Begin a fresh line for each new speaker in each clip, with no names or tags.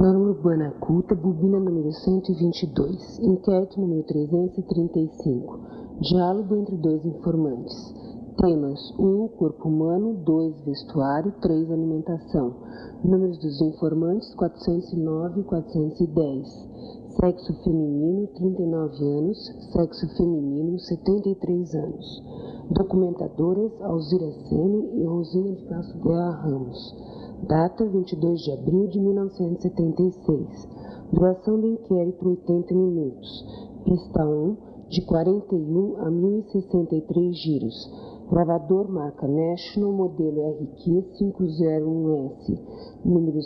Norma Urbana Culta, bobina número 122, inquérito número 335, diálogo entre dois informantes. Temas: 1. Corpo humano, 2. Vestuário, 3. Alimentação. Números dos informantes: 409 e 410. Sexo feminino, 39 anos. Sexo feminino, 73 anos. Documentadoras: Alzira Sene e Rosina de Castro Guerra Ramos. Data: 22 de abril de 1976. Duração do inquérito: 80 minutos. Pista 1, de 41 a 1063 giros. Gravador marca National, modelo RQ501S, número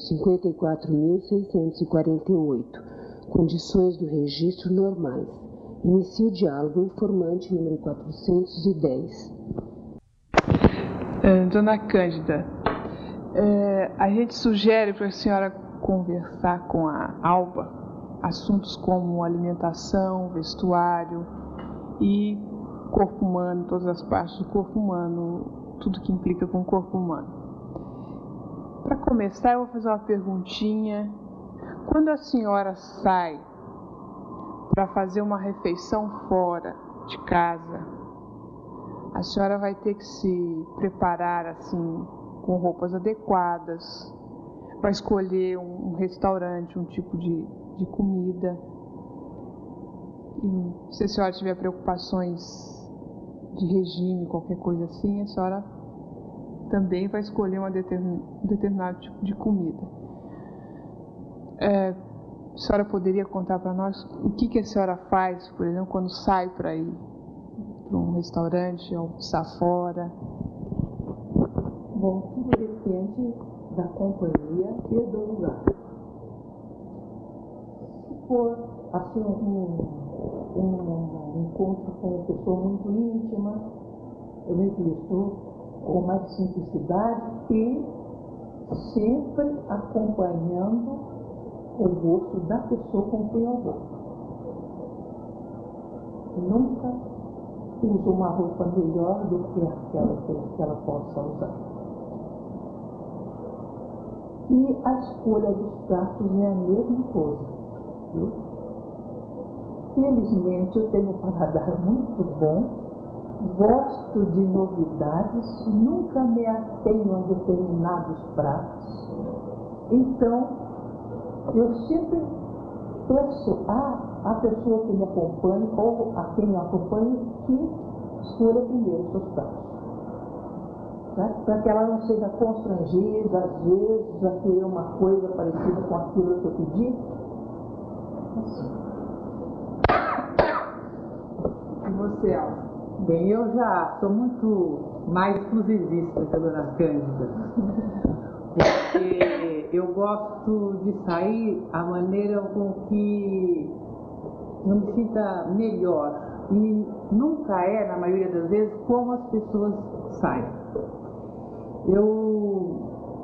54.648. Condições do registro normais. Inicia o diálogo informante número 410.
Dona Cândida, a gente sugere para a senhora conversar com a Alba assuntos como alimentação, vestuário e corpo humano, todas as partes do corpo humano, tudo que implica com o corpo humano. Para começar, eu vou fazer uma perguntinha. Quando a senhora sai para fazer uma refeição fora de casa, a senhora vai ter que se preparar assim, com roupas adequadas, para escolher um restaurante, um tipo de comida. E se a senhora tiver preocupações de regime, qualquer coisa assim, a senhora também vai escolher um determinado tipo de comida. A senhora poderia contar para nós o que a senhora faz, por exemplo, quando sai para ir para um restaurante, almoçar fora?
Bom, tudo depende da companhia e do lugar. Se for assim um encontro com uma pessoa muito íntima, eu me visto com mais simplicidade e sempre acompanhando o gosto da pessoa com quem eu vou. Nunca uso uma roupa melhor do que aquela que ela possa usar. E a escolha dos pratos é a mesma coisa, viu? Felizmente eu tenho um paladar muito bom, gosto de novidades, nunca me atenho a determinados pratos. Então, eu sempre peço à pessoa que me acompanhe ou a quem me acompanhe que escolha primeiro os seus pratos. Para que ela não seja constrangida, às vezes, a querer uma coisa parecida com aquilo que eu pedi. Assim.
E você, Alba?
Bem, eu já sou muito mais exclusivista que a dona Cândida, porque eu gosto de sair a maneira com que eu me sinta melhor, e nunca é, na maioria das vezes, como as pessoas saem. Eu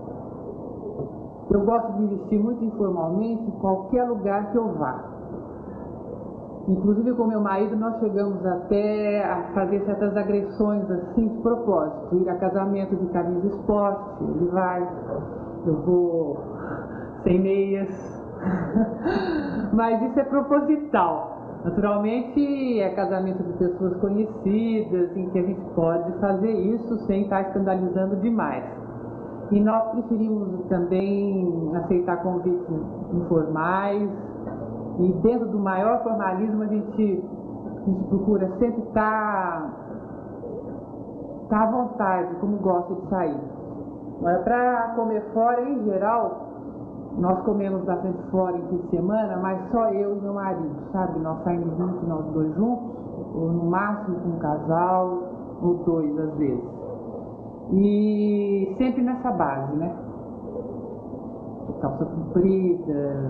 gosto de me vestir muito informalmente em qualquer lugar que eu vá. Inclusive com meu marido nós chegamos até a fazer certas agressões assim de propósito. Ir a casamento de camisa esporte, ele vai, eu vou sem meias. Mas isso é proposital. Naturalmente é casamento de pessoas conhecidas, em que a gente pode fazer isso sem estar escandalizando demais. E nós preferimos também aceitar convites informais, e dentro do maior formalismo a gente procura sempre estar à vontade, como gosta de sair. Para comer fora, em geral, nós comemos bastante fora em fim de semana, mas só eu e meu marido, sabe? Nós saímos muito, nós dois juntos, ou no máximo com um casal, ou dois às vezes. E sempre nessa base, né? Calça comprida,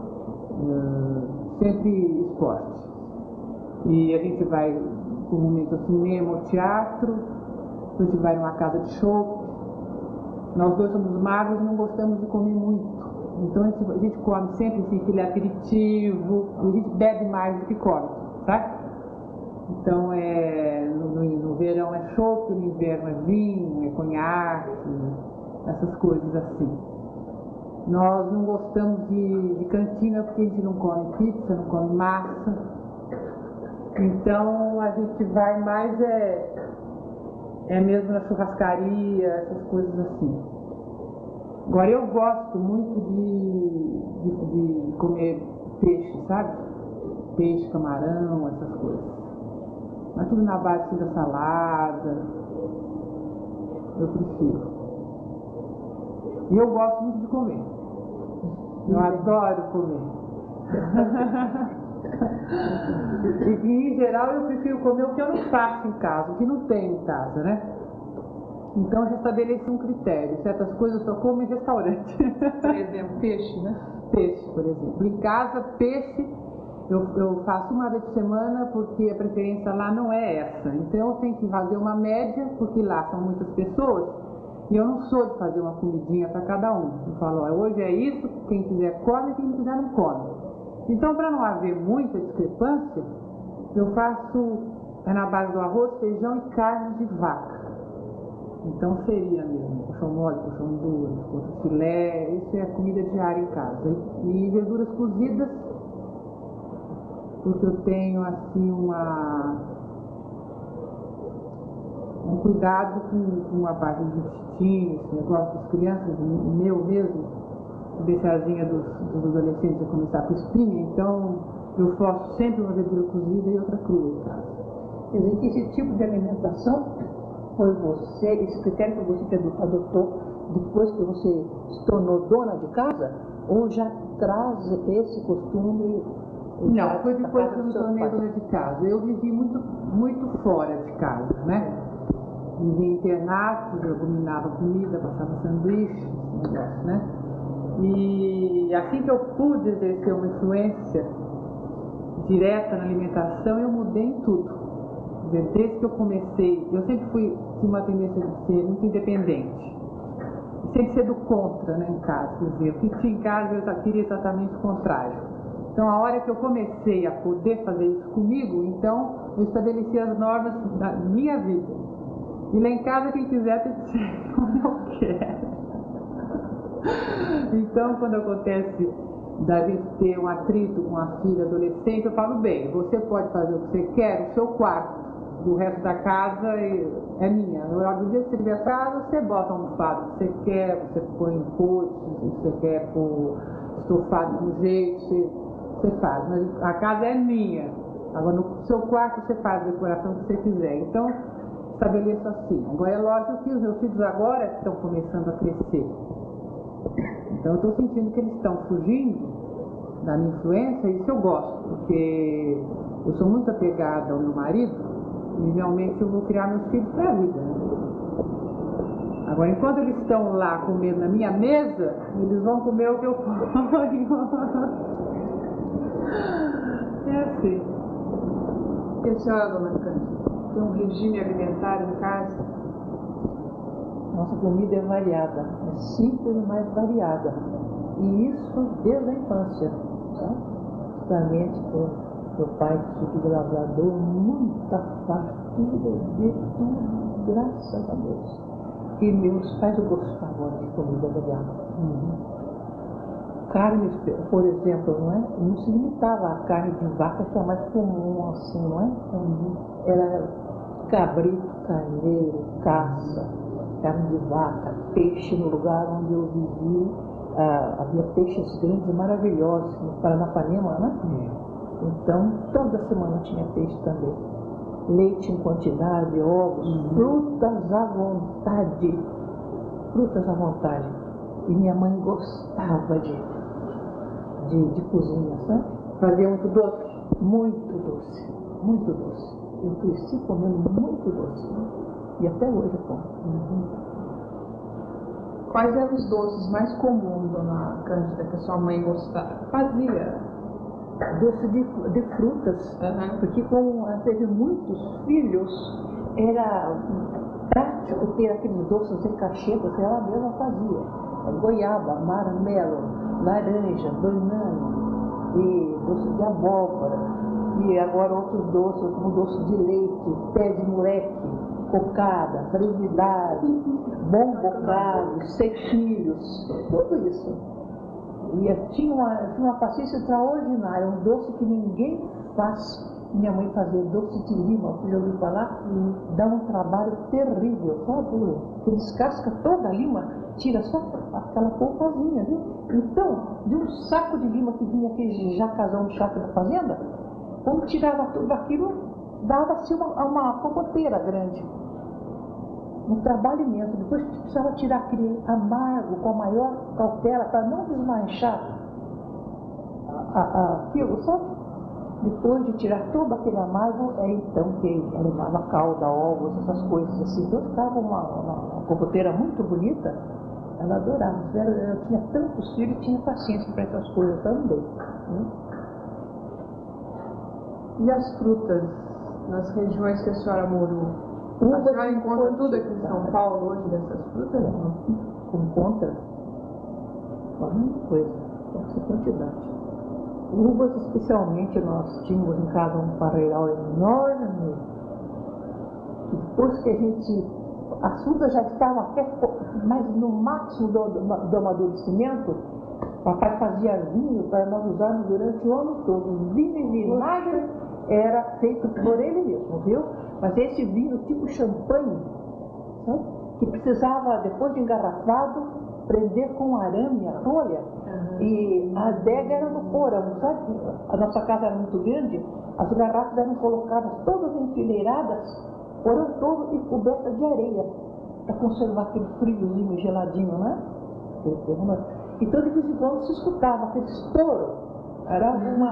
sempre esporte. E a gente vai comumente ao cinema, ao teatro, a gente vai numa casa de chopp. Nós dois somos magros e não gostamos de comer muito. Então a gente come sempre assim, aquele aperitivo, a gente bebe mais do que come, sabe? Então no verão é chopp, no inverno é vinho, é conhaque, essas coisas assim. Nós não gostamos de cantina porque a gente não come pizza, não come massa. Então a gente vai mais mesmo na churrascaria, essas coisas assim. Agora eu gosto muito de comer peixe, sabe? Peixe, camarão, essas coisas. Mas tudo na base assim, da salada. Eu prefiro. E eu gosto muito de comer. Eu adoro comer. E em geral eu prefiro comer o que eu não faço em casa, o que não tem em casa, né? Então eu já estabeleci um critério. Certas coisas eu só como em restaurante.
Por exemplo, peixe, né?
Peixe, por exemplo. Em casa, peixe eu faço uma vez por semana porque a preferência lá não é essa. Então eu tenho que fazer uma média, porque lá são muitas pessoas. E eu não sou de fazer uma comidinha para cada um. Eu falo, ó, hoje é isso, quem quiser come, quem não quiser não come. Então, para não haver muita discrepância, eu faço na base do arroz, feijão e carne de vaca. Então seria mesmo coxão mole, coxão duro, coxão filé, isso é comida diária em casa. E verduras cozidas, porque eu tenho assim um cuidado com a parte do intestino, esse negócio das crianças, meu mesmo, deixar a asinha dos adolescentes a começar com espinha, então eu faço sempre uma verdura cozida e outra crua em casa.
Quer dizer que esse tipo de alimentação foi você, esse critério que você adotou depois que você se tornou dona de casa, ou já traz esse costume?
Não, foi depois que eu me tornei dona de casa. Eu vivi muito, muito fora de casa, né? Vivia em internatos, eu abominava comida, passava sanduíche, esse negócio, né? E assim que eu pude exercer uma influência direta na alimentação, eu mudei em tudo. Desde que eu comecei, eu sempre tive uma tendência de ser muito independente. Sempre ser do contra, né, em casa. Quer dizer, o que tinha em casa eu queria exatamente o contrário. Então, a hora que eu comecei a poder fazer isso comigo, então eu estabeleci as normas da minha vida. E lá em casa, quem quiser tem que ser como eu quero. Então, quando acontece da gente ter um atrito com a filha adolescente, eu falo, bem, você pode fazer o que você quer no seu quarto, o resto da casa é minha. No dia que você tiver casa, você bota um almofada que você quer, você põe potes, você quer pôr estofado de um jeito, você faz. Mas a casa é minha. Agora, no seu quarto, você faz a decoração que você quiser. Então, estabeleço assim. Agora, é lógico que os meus filhos agora estão começando a crescer. Então, eu estou sentindo que eles estão fugindo da minha influência, e isso eu gosto, porque eu sou muito apegada ao meu marido, e realmente eu vou criar meus filhos para a vida. Né? Agora, enquanto eles estão lá comendo na minha mesa, eles vão comer o que eu ponho. É assim.
E a senhora, dona Cândida, tem um regime alimentar em casa?
Nossa comida é variada, é simples, mas variada. E isso desde a infância. Tá? Justamente por meu pai, filho de lavrador, muita fartura de tudo, graças a Deus. E meus pais gostavam de comida variada. Carnes, por exemplo, não é? Não se limitava à carne de vaca, que é mais comum, assim, não é? Era cabrito, carneiro, caça, carne de vaca, peixe. No lugar onde eu vivi, havia peixes grandes e maravilhosos, no Paranapanema, né? Então, toda semana tinha peixe também. Leite em quantidade, ovos, frutas à vontade. Frutas à vontade. E minha mãe gostava de cozinha, sabe?
Fazia muito doce?
Muito doce, muito doce. Eu cresci comendo muito doce, né? E até hoje eu como.
Quais eram os doces mais comuns, dona Cândida, que a sua mãe fazia?
Doce de frutas, porque como ela teve muitos filhos, era prático ter aqueles doces em cachetas, ela mesma fazia. Goiaba, marmelo, laranja, banana, e doce de abóbora, e agora outros doces, como doce de leite, pé de moleque, cocada, brevidade, bom bocado, sequilhos, tudo isso. E tinha uma paciência extraordinária, um doce que ninguém faz. Minha mãe fazia doce de lima, você já ouviu falar? Dá um trabalho terrível, sabe? Porque descasca toda a lima, tira só aquela polpazinha, viu? Então, de um saco de lima que vinha aquele jacazão de chácara da fazenda, quando tirava tudo aquilo, dava-se uma cocoteira grande. Um trabalho imenso. Depois precisava tirar aquele amargo com a maior cautela para não desmanchar aquilo, sabe? Depois de tirar todo aquele amargo, é então que levava calda, ovos, essas coisas assim. Então ficava uma cocoteira muito bonita. Ela adorava. Ela tinha tantos filhos e tinha paciência para essas coisas também. Né?
E as frutas nas regiões que a senhora morou? A senhora encontra tudo aqui em São Paulo hoje dessas frutas?
Não encontra. Qualquer coisa, essa quantidade. Uvas, especialmente, nós tínhamos em casa um parreiral enorme. E depois que a gente... As frutas já estavam até mais no máximo do amadurecimento. O papai fazia vinho para nós usarmos durante o ano todo. Vinho e vinagre era feito por ele mesmo, viu? Mas esse vinho tipo champanhe, né? Que precisava, depois de engarrafado, prender com arame a rolha. E a adega era no porão, sabe? A nossa casa era muito grande, as garrafas eram colocadas todas enfileiradas, porão todo e cobertas de areia, para conservar aquele friozinho geladinho, né? Então, de vez em quando se escutava aquele estouro. Era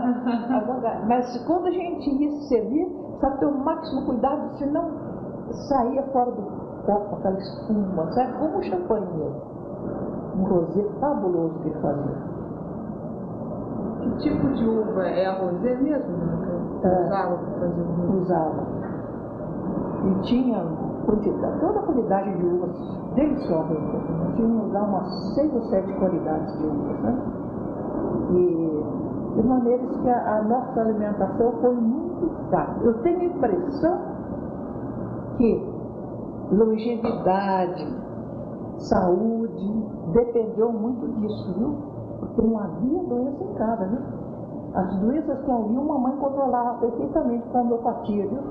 mas quando a gente ia se servir, precisava ter o máximo cuidado, senão saía fora do copo aquela espuma, sabe? Como o champanhe mesmo. Um rosé fabuloso que ele fazia.
Que tipo de uva? É a rosé mesmo? Usava para fazer o vinho?
Usava. E tinha toda a qualidade de uvas deliciosas. Tínhamos lá umas 6 ou 7 qualidades de uvas, né? E de maneiras que a nossa alimentação foi muito fácil. Eu tenho a impressão que longevidade, saúde, dependeu muito disso, viu? Porque não havia doença em casa, viu? As doenças que havia, uma mãe controlava perfeitamente com a homeopatia, viu?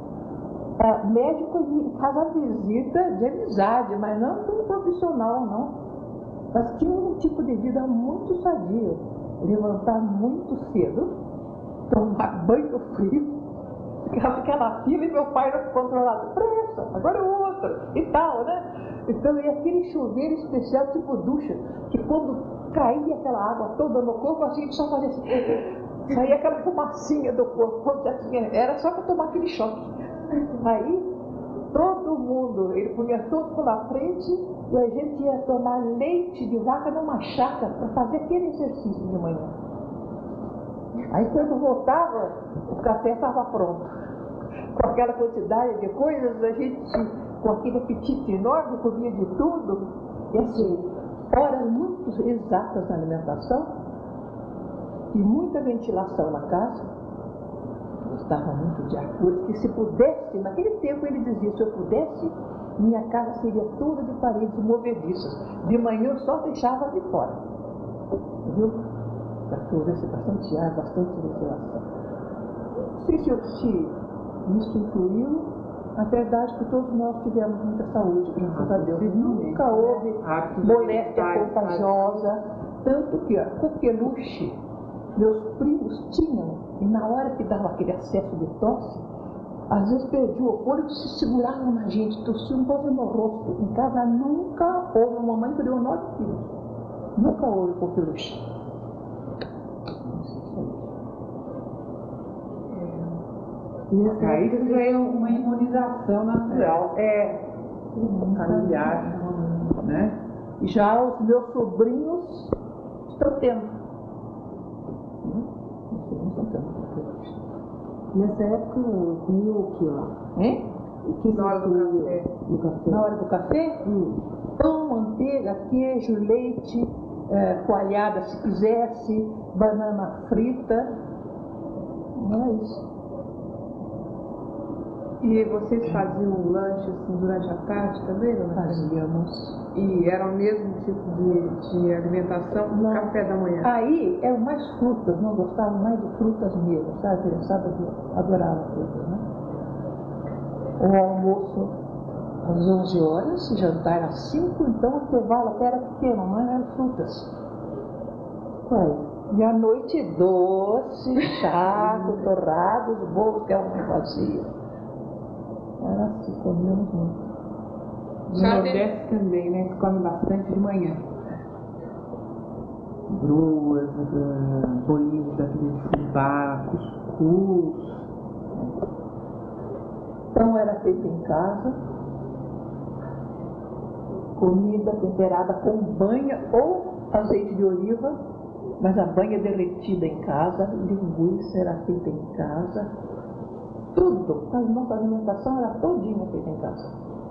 Médico em casa visita de amizade, mas não como profissional, não. Mas tinha um tipo de vida muito sadio. Levantar muito cedo, tomar banho frio, ficava aquela fila e meu pai não controlava. Pressa, agora é outro, e tal, né? Então, e aquele chuveiro especial, tipo ducha, que quando caía aquela água toda no corpo, assim, só fazia assim, saía aquela fumacinha do corpo, era só para tomar aquele choque. Aí, todo mundo, ele punha todo pela frente e a gente ia tomar leite de vaca numa chácara para fazer aquele exercício de manhã. Aí, quando voltava, o café estava pronto. Com aquela quantidade de coisas, a gente, com aquele apetite enorme, comia de tudo. E assim, horas muito exatas na alimentação e muita ventilação na casa. Gostava muito de ar puro, que se pudesse, naquele tempo ele dizia, se eu pudesse, minha casa seria toda de paredes movediças. De manhã eu só deixava de fora. Viu? Para houvesse bastante ar, bastante ventilação. Não sei se isso influiu. Na verdade que todos nós tivemos muita saúde, graças a Deus. Nunca houve moléstia contagiosa. Tanto que a coqueluche, meus primos tinham, e na hora que dava aquele acesso de tosse, às vezes perdiam o fôlego, se seguravam na gente, tossiam quase no rosto. Em casa nunca houve, uma mãe criou 9 filhos. Nunca houve coqueluche.
Aí isso já é uma imunização natural. Familiar, né?
Já os meus sobrinhos estão tendo.
Nessa época, comiam o que lá?
Hein?
O que
Na hora do café.
No café?
Na hora do café? Pão, manteiga, queijo, leite, coalhada se quisesse, banana frita. Não é isso.
E vocês faziam um lanche assim, durante a tarde também, dona Fernanda?
Fazíamos.
E era o mesmo tipo de alimentação do café da manhã?
Aí eram mais frutas, não gostavam mais de frutas mesmo, sabe? A criançada adorava frutas, né? O almoço às 11 horas, jantar às 5, então o intervalo até era pequeno, não eram frutas. E à noite, doce, chá, torrados, bolos que ela me fazia. Era assim, comíamos muito.
No Nordeste também, né? Se come bastante de manhã. Bruas, bolinhos daquele de fubá, cuscuz.
Pão era feito em casa, comida temperada com banha ou azeite de oliva, mas a banha derretida em casa, linguiça era feita em casa, tudo. A nossa alimentação era todinha feita em casa.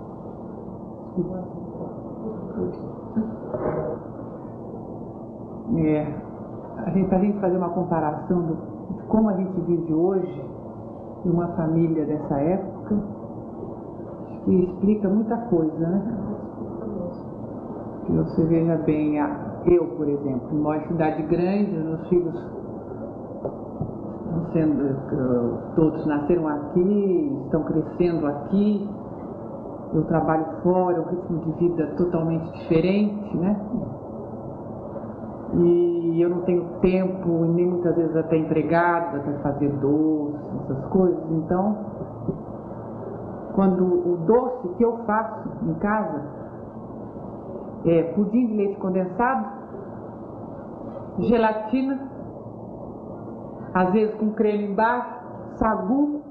Para a gente fazer uma comparação de como a gente vive hoje, e uma família dessa época, acho que explica muita coisa, né? Que você veja bem, eu, por exemplo, moro em cidade grande, meus filhos estão sendo, todos nasceram aqui, estão crescendo aqui, eu trabalho fora, um ritmo de vida totalmente diferente, né? E eu não tenho tempo, nem muitas vezes até empregada, para fazer doce, essas coisas. Então, quando o doce que eu faço em casa é pudim de leite condensado, gelatina, às vezes com creme embaixo, sagu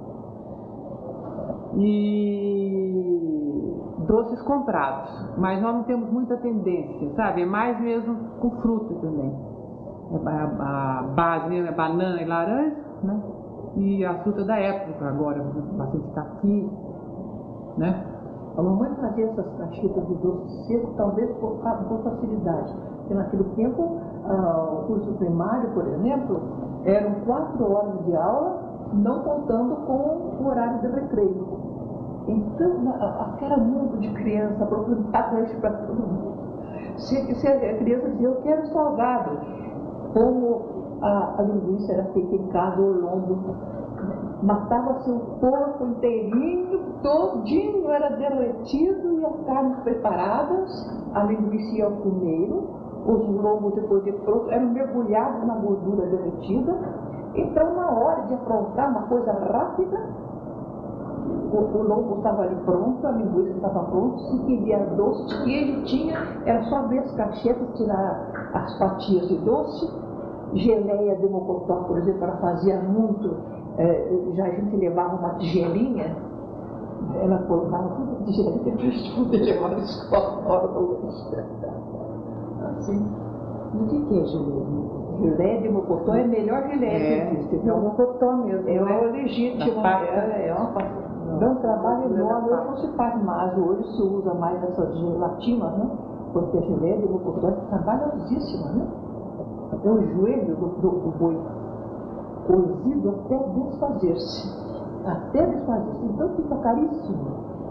e doces comprados, mas nós não temos muita tendência, sabe? É mais mesmo com fruta também. A base mesmo é banana e laranja, né? E a fruta da época agora, bastante caqui, né?
A mamãe fazia essas caixetas de doce seco, talvez por facilidade. Porque naquele tempo, o curso primário, por exemplo, eram 4 horas de aula, não contando com o horário de recreio. Então, aquele mundo de criança, propriedade lanche para todo mundo. Se a criança dizia, eu quero salgado, como a linguiça era feita em casa, o lombo, matava-se o porco inteirinho, todinho era derretido e as carnes preparadas, a linguiça ia ao fumeiro, os lombos depois de pronto eram mergulhados na gordura derretida. Então, na hora de aprontar uma coisa rápida, o lombo estava ali pronto, a linguiça estava pronta, se queria doce de queijo tinha, era só ver as caixetas, tirar as fatias de doce, geleia de mocotó, por exemplo, ela fazia muito, já a gente levava uma tigelinha, ela colocava toda a tigelinha para a gente poder levar na escola na hora do lanche. Assim.
O que é geleia?
Geleia de mocotó é a melhor geleia que existe.
É o mocotó mesmo,
é
né?
o legítimo, é uma pasta. Dá um trabalho enorme, hoje não se faz mais, hoje se usa mais essas gelatinas, né? Porque a geleia de mocotó é trabalhosíssima, né? É o joelho do boi, cozido até desfazer-se. Até desfazer-se. Então fica caríssimo.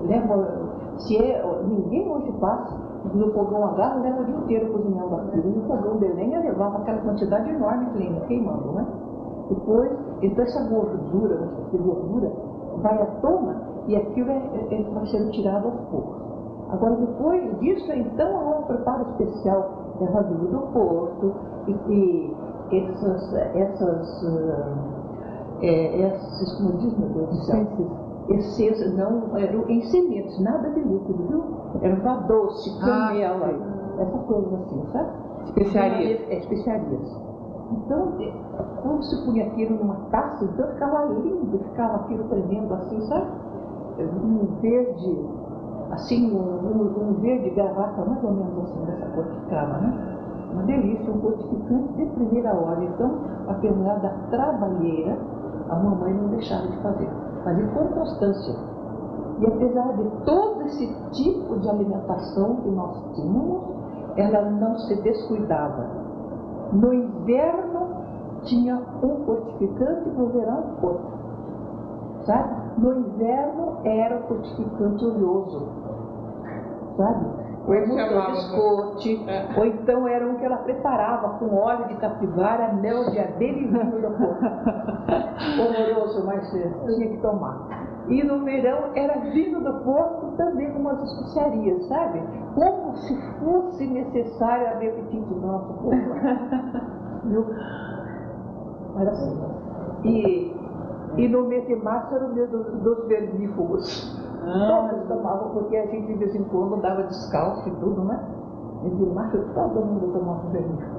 Ninguém hoje faz, no fogão a gás leva o dia inteiro cozinhando aquilo. No fogão de lenha levava aquela quantidade enorme de lenha queimando, né? Depois, então essa gordura, vai à tona e aquilo vai sendo tirado aos poucos. Agora, depois disso, então, há um preparo especial, ervadeira do Porto, e essas, como diz, meu Deus do céu, essências, não, eram em sementes, nada de líquido, viu? Erva doce, canela, essas coisas assim, sabe?
Especiarias.
Especiarias. Então, quando se punha aquilo numa taça, então ficava lindo, ficava aquilo tremendo assim, sabe? Um verde, assim, um verde garrafa, mais ou menos assim, dessa cor que ficava, né? Uma delícia, um fortificante de primeira hora. Então, apesar da trabalheira, a mamãe não deixava de fazer. Fazia com constância. E apesar de todo esse tipo de alimentação que nós tínhamos, ela não se descuidava. No inverno tinha um fortificante, no verão outro. sabe? No inverno era o fortificante oleoso, sabe?
Como é que
O
chamava?
biscote, ou então era um que ela preparava com óleo de capivara, mel de abelha e vinho do porco. Horroroso, mas tinha que tomar. E no verão era vinho do porco também com umas especiarias, sabe? Como se fosse necessário haver apetite nosso povo. Viu? Era assim. E no mês de março era o mês dos vermífugos. Todos tomavam, porque a gente de vez em quando andava descalço e tudo, né? Mês de março todo mundo tomava vermífugo.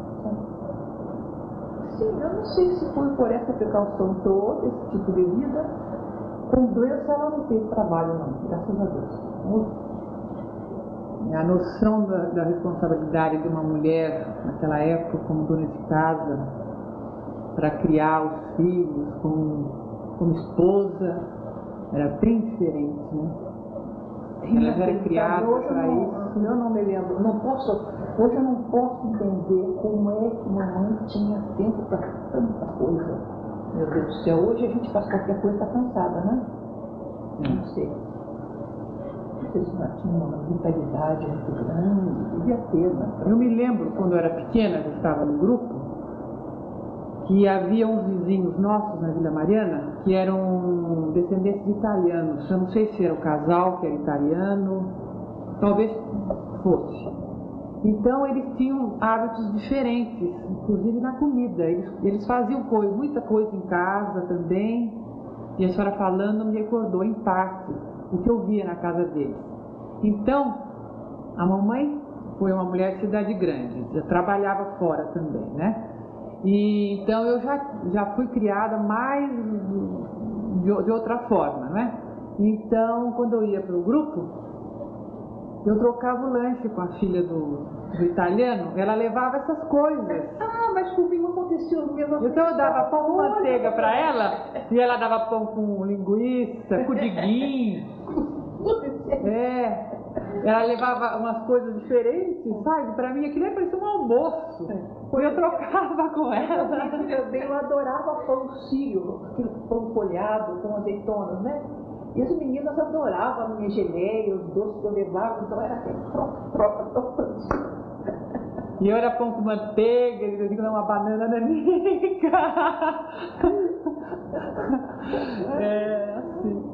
Sim, eu não sei se foi por essa precaução toda, esse tipo de vida. Com doença ela não teve trabalho não, graças a Deus.
A noção da responsabilidade de uma mulher naquela época como dona de casa para criar os filhos como esposa era bem diferente, né? Ela era criada para isso.
Eu não me lembro, hoje eu não posso entender como é que mamãe tinha tempo para tanta coisa. Meu Deus do céu, hoje a gente faz qualquer coisa e está cansada, né? Não sei. Não sei se ela tinha uma vitalidade muito grande, devia ter, né?
Eu me lembro, quando eu era pequena, eu estava no grupo, que havia uns vizinhos nossos na Vila Mariana que eram descendentes de italianos. Eu não sei se era o casal que era italiano, talvez fosse. Então eles tinham hábitos diferentes, inclusive na comida. Eles faziam muita coisa em casa também. E a senhora falando me recordou em parte o que eu via na casa deles. Então, a mamãe foi uma mulher de cidade grande, já trabalhava fora também, né? E então eu já fui criada mais de outra forma, né? Então, quando eu ia para o grupo, eu trocava o lanche com a filha do italiano, ela levava essas coisas.
Ah, mas comigo aconteceu o mesmo.
Então eu dava pão com manteiga para ela, e ela dava pão com linguiça, com diguinho. Ela levava umas coisas diferentes, sabe? Para mim aquilo parecia um almoço. E eu trocava com ela.
Eu adorava pão sírio, aquele pão folhado com azeitonas, né? E as meninas adoravam a minha geleia, os doces que eu levava, então era aquele próprio.
E eu era pão com manteiga, eu digo, uma banana nanica. Assim.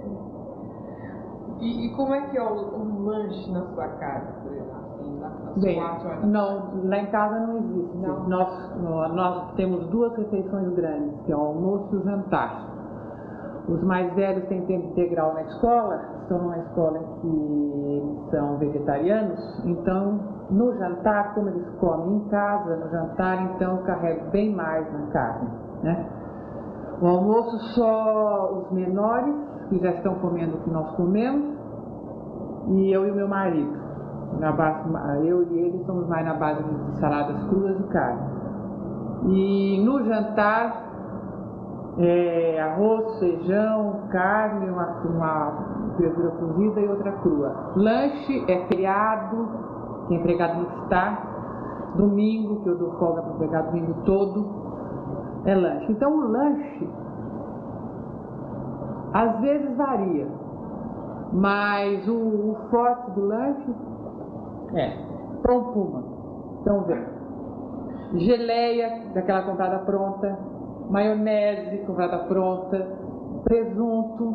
E como é que é o lanche na sua casa, por exemplo?
Bem, não, lá em casa não existe. Não. Nós temos duas refeições grandes, que é o almoço e o jantar. Os mais velhos têm tempo integral na escola, estão numa escola em que eles são vegetarianos, então no jantar, como eles comem em casa, no jantar, então eu carrego bem mais na carne, né? O almoço só os menores, que já estão comendo o que nós comemos, e eu e o meu marido. Eu e ele somos mais na base de saladas cruas e carne. E no jantar, arroz, feijão, carne, uma verdura cozida e outra crua. Lanche é feriado, que o empregado não está. Domingo, que eu dou folga para o empregado domingo todo, é lanche. Então o lanche, às vezes varia, mas o forte do lanche pão puma. Então vem geleia, daquela comprada pronta, maionese comprada pronta, presunto,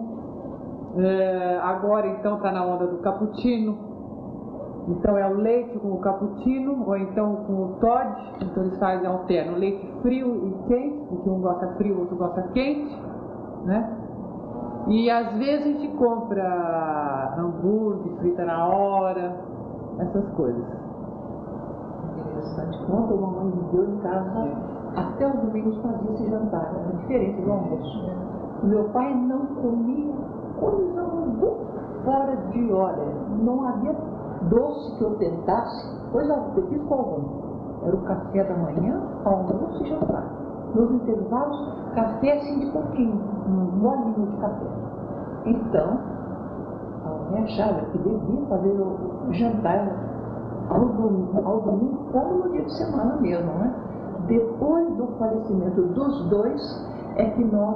agora então está na onda do cappuccino, então é o leite com o cappuccino, ou então com o Toddy, então eles fazem alternam, leite frio e quente, porque um gosta frio, o outro gosta quente, né? E às vezes a gente compra hambúrguer, frita na hora, essas coisas.
Interessante. Quando a mamãe viveu em casa, até os domingos fazia esse jantar, era diferente do almoço. Meu pai não comia coisa fora de hora. Não havia doce que eu tentasse, coisa petisco algum. Era o café da manhã, almoço e jantar. Nos intervalos, café assim de pouquinho, um molinho de café. Então, a mamãe achava que devia fazer o jantar ao domingo como no dia de semana mesmo, né? Depois do falecimento dos dois, é que nós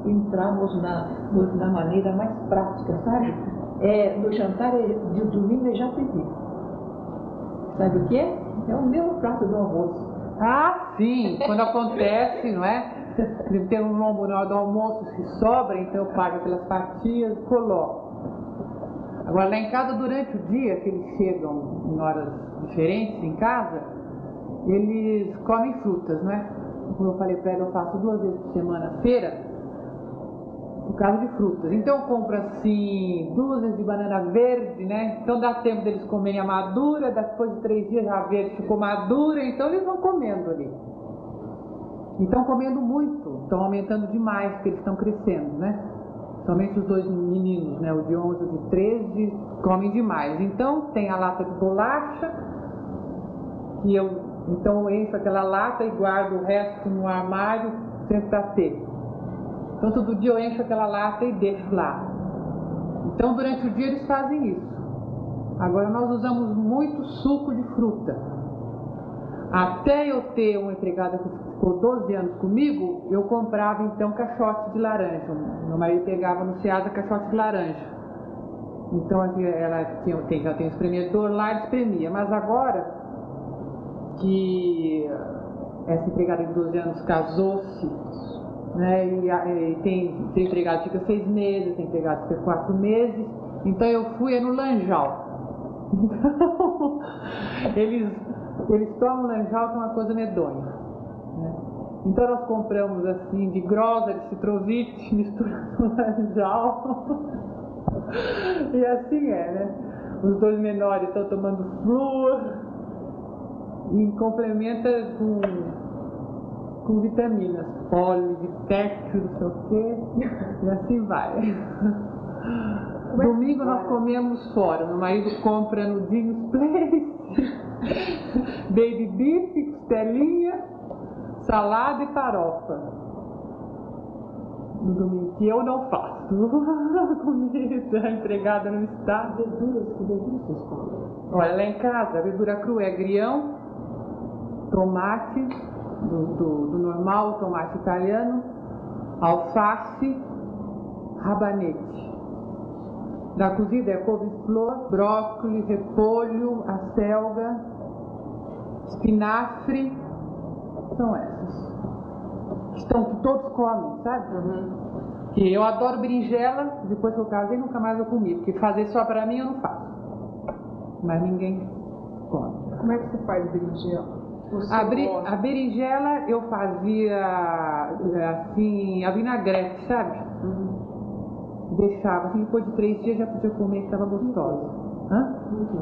entrarmos na maneira mais prática, sabe? No jantar de domingo é japeri. Sabe o que é? É o mesmo prato do almoço.
Ah, sim, quando acontece, não é? Tem um lombo na hora do almoço que sobra, então eu pago aquelas fatias e coloco. Agora lá em casa, durante o dia, que eles chegam em horas diferentes em casa, eles comem frutas, não é? Como eu falei para ela, eu faço 2 vezes por semana feira, por causa de frutas. Então eu compro assim, dúzias de banana verde, né? Então dá tempo deles comerem a madura, depois de 3 dias já a verde ficou madura, então eles vão comendo ali. E estão comendo muito, estão aumentando demais, porque eles estão crescendo, né? Somente os 2 meninos, né? O de 11 e o de 13, comem demais. Então tem a lata de bolacha, que então eu encho aquela lata e guardo o resto no armário, sempre para ter. Então todo dia eu encho aquela lata e deixo lá. Então durante o dia eles fazem isso. Agora nós usamos muito suco de fruta. Até eu ter uma empregada que ficou 12 anos comigo, eu comprava então caixote de laranja. Meu marido pegava no Ceasa caixote de laranja. Então ela já tem o espremedor lá, ele espremia. Mas agora que essa empregada de 12 anos casou-se, né, e tem empregado que fica 6 meses, tem empregado que fica 4 meses, então eu fui no Lanjal. Então, eles tomam Lanjal, que é uma coisa medonha, né? Então nós compramos assim de grosa, de citrovite, misturamos no Lanjal. E assim né? Os 2 menores estão tomando flúor e complementa com vitaminas, poli, vitexo, não sei o quê, e assim vai. Domingo nós comemos fora. Meu marido compra no Dinhos Place, baby beef, costelinha, salada e farofa. No domingo, que eu não faço. Comida empregada no estado.
Que verduras vocês comem?
Olha, lá em casa, a verdura crua é agrião, tomate, do normal, tomate italiano, alface, rabanete. Da cozida é couve-flor, brócolis, repolho, acelga, espinafre, são essas. Que todos comem, sabe? Que eu adoro berinjela, depois que eu casei nunca mais eu comi, porque fazer só pra mim eu não faço. Mas ninguém come.
Como é que você faz berinjela?
A berinjela eu fazia assim, a vinagrete, sabe? Deixava, assim, depois de 3 dias já podia comer, que estava gostosa. Hã?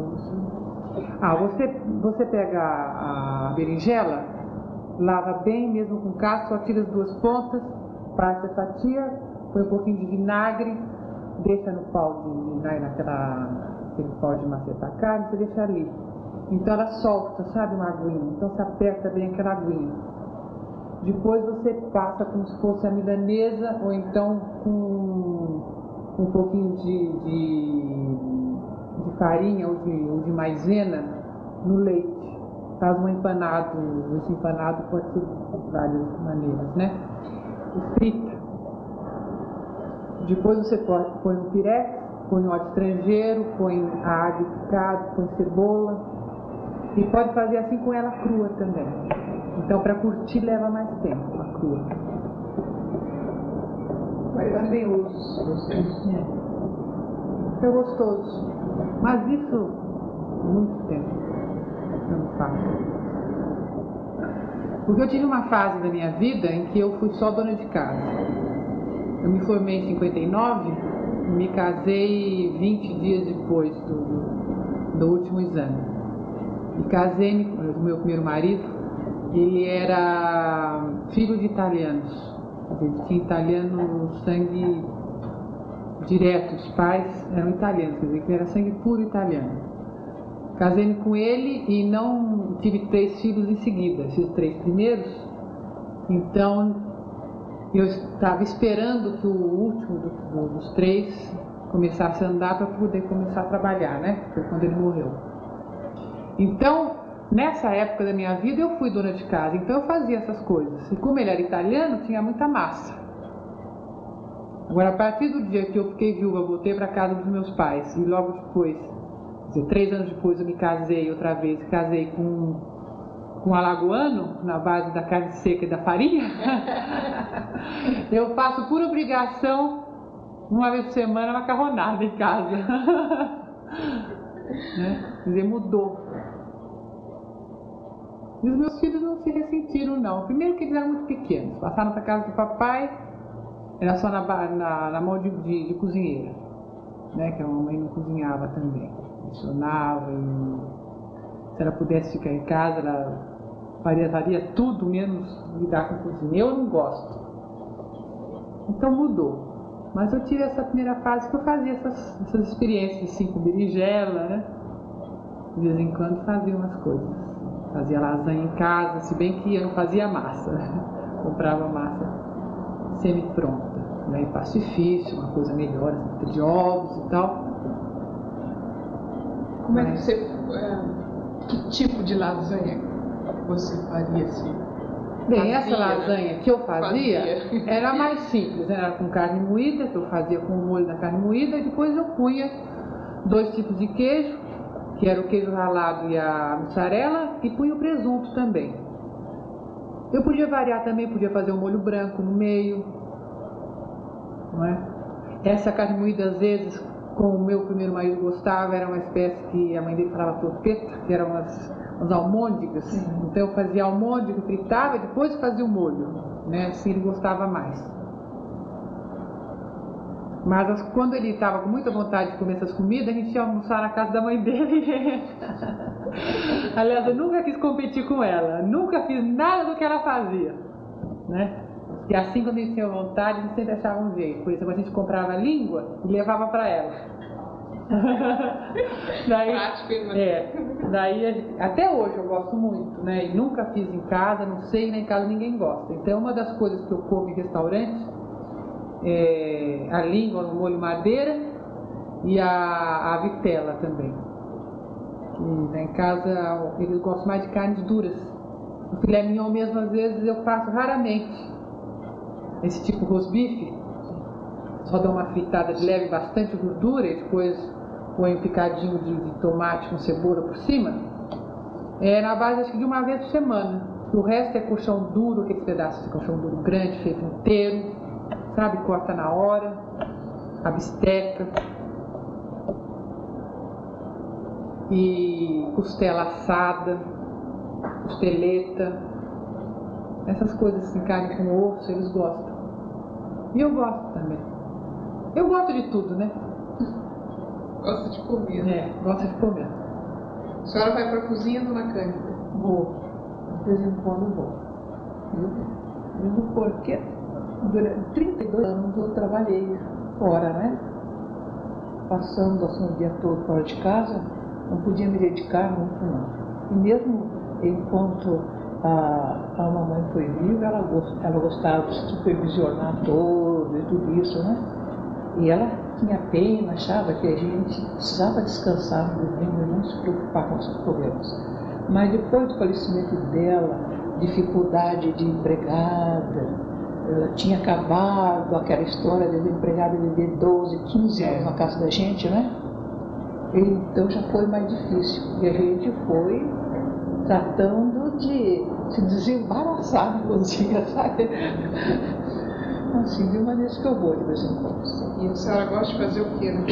Você pega a berinjela, lava bem, mesmo com casca, só tira as 2 pontas, parte a fatia, põe um pouquinho de vinagre, deixa no pau naquele pau de macetar carne, você deixa ali. Então ela solta, sabe, uma aguinha. Então você aperta bem aquela aguinha. Depois você passa como se fosse a milanesa, ou então com um pouquinho de farinha ou de maisena no leite. Faz um empanado. Esse empanado pode ser de várias maneiras, né? E frita. Depois você põe um piré, põe óleo estrangeiro, põe alho picado, põe cebola. E pode fazer assim com ela crua também. Então, para curtir, leva mais tempo a crua.
Mas também uso.
É gostoso. Mas isso, muito tempo, eu não faço. Porque eu tive uma fase da minha vida em que eu fui só dona de casa. Eu me formei em 59, me casei 20 dias depois do último exame. E casei com o meu primeiro marido, ele era filho de italianos. Ele tinha italiano no sangue direto, os pais eram italianos, quer dizer que ele era sangue puro italiano. Casei com ele e não tive 3 filhos em seguida, esses 3 primeiros. Então eu estava esperando que o último dos 3 começasse a andar para poder começar a trabalhar, né? Foi quando ele morreu. Então, nessa época da minha vida, eu fui dona de casa, então eu fazia essas coisas. E como ele era italiano, tinha muita massa. Agora, a partir do dia que eu fiquei viúva, voltei para casa dos meus pais e logo depois, quer dizer, 3 anos depois eu me casei outra vez, casei com um alagoano, na base da carne seca e da farinha, eu faço por obrigação, uma vez por semana, macarronada em casa. Né? Quer dizer, mudou. E os meus filhos não se ressentiram, não. Primeiro que eles eram muito pequenos, passaram para casa do papai, era só na mão de cozinheira, né? Que a mamãe não cozinhava também, funcionava, e se ela pudesse ficar em casa, ela faria tudo menos lidar com cozinha. Eu não gosto. Então mudou. Mas eu tive essa primeira fase que eu fazia essas experiências assim com berinjela, né? De vez em quando fazia umas coisas. Fazia lasanha em casa, se bem que eu não fazia massa, né? Comprava massa semi-pronta, né? E passo difícil, uma coisa melhor, de ovos e tal.
Como é que você... que tipo de lasanha você faria assim?
Bem, essa lasanha que eu fazia era mais simples, era com carne moída, que eu fazia com o molho da carne moída, e depois eu punha 2 tipos de queijo, que era o queijo ralado e a mussarela, e punha o presunto também. Eu podia variar também, podia fazer um molho branco no meio, não é? Essa carne moída, às vezes, como o meu primeiro marido gostava, era uma espécie que a mãe dele falava torpeta, que eram umas almôndegas. Então eu fazia almôndega, fritava e depois fazia o molho, né? Assim ele gostava mais. Mas quando ele estava com muita vontade de comer essas comidas, a gente ia almoçar na casa da mãe dele. Aliás, eu nunca quis competir com ela, nunca fiz nada do que ela fazia, né? E assim, quando a gente tinha vontade, a gente sempre achava um jeito. Por exemplo, a gente comprava língua e levava para ela. Daí, até hoje eu gosto muito, né? E nunca fiz em casa, não sei, nem em casa ninguém gosta. Então, uma das coisas que eu como em restaurante é a língua no molho madeira e a vitela também. E lá em casa eles gostam mais de carnes duras. O filé mignon mesmo, às vezes, eu faço raramente. Esse tipo rosbife, só dou uma fritada de leve, bastante gordura, e depois põe um picadinho de tomate com cebola por cima. É na base, acho que de uma vez por semana. O resto é colchão duro, aqueles pedaços de colchão duro grande, feito inteiro, sabe? Corta na hora, a bisteca. E costela assada, costeleta, essas coisas assim, carne com osso, eles gostam. E eu gosto também. Eu gosto de tudo, né?
Gosta de comer.
É, gosto de comer.
A senhora vai para a cozinha, dona Cândida?
Vou. De vez em quando vou. Mesmo porque durante 32 anos eu trabalhei fora, né? Passando assim, o dia todo fora de casa, não podia me dedicar muito, não. E mesmo enquanto a mamãe foi viva, ela gostava de supervisionar todo e tudo isso, né? E ela tinha pena, achava que a gente precisava descansar no domingo e não se preocupar com os problemas. Mas depois do falecimento dela, dificuldade de empregada, tinha acabado aquela história de empregada viver 12, 15 anos na casa da gente, né? Então já foi mais difícil. E a gente foi tratando de se desembaraçar na cozinha, sabe? Assim, de maneira que eu vou de vez em quando.
E a senhora gosta de fazer o quê?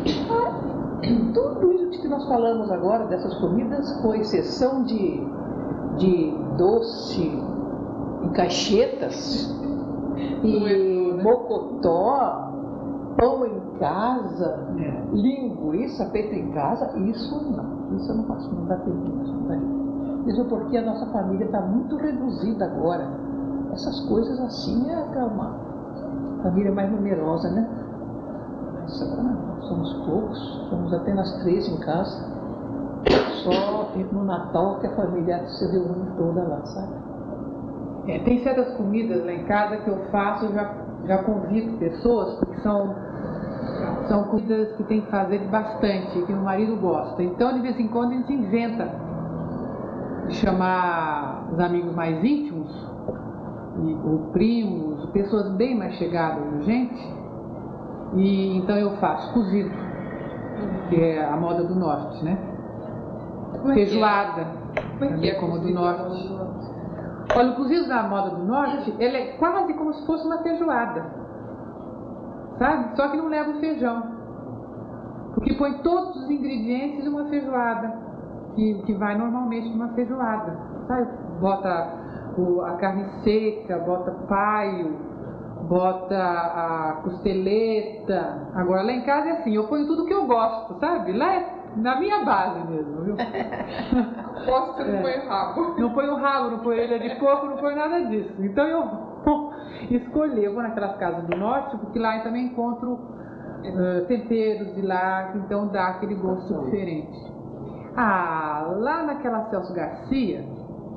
Tudo isso que nós falamos agora, dessas comidas, com exceção de doce em caixetas e mocotó, pão em casa, linguiça feita em casa, isso eu não faço, não dá tempo. Isso porque a nossa família está muito reduzida agora. Essas coisas assim é uma família mais numerosa, né? Mas agora somos poucos, somos apenas 3 em casa. Só no Natal que a família se reúne toda lá, sabe?
Tem certas comidas lá em casa que eu faço, já convido pessoas, porque são comidas que tem que fazer bastante, que o marido gosta. Então, de vez em quando, a gente inventa de chamar os amigos mais íntimos, ou primos, pessoas bem mais chegadas a gente, E então eu faço cozido, que é a moda do norte, né? Feijoada, também como do norte. Olha, o cozido da moda do norte, ele é quase como se fosse uma feijoada, sabe? Só que não leva o feijão, porque põe todos os ingredientes de uma feijoada, que vai normalmente numa feijoada, sabe? Bota a carne seca, bota paio, bota a costeleta. Agora lá em casa é assim, eu ponho tudo que eu gosto, sabe? Lá é na minha base mesmo, viu?
Posso que não põe o rabo.
Não põe o rabo, não põe orelha de porco, não põe nada disso. Então eu vou escolher, eu vou naquelas casas do norte, porque lá eu também encontro temperos de lá, então dá aquele gosto diferente. Lá naquela Celso Garcia,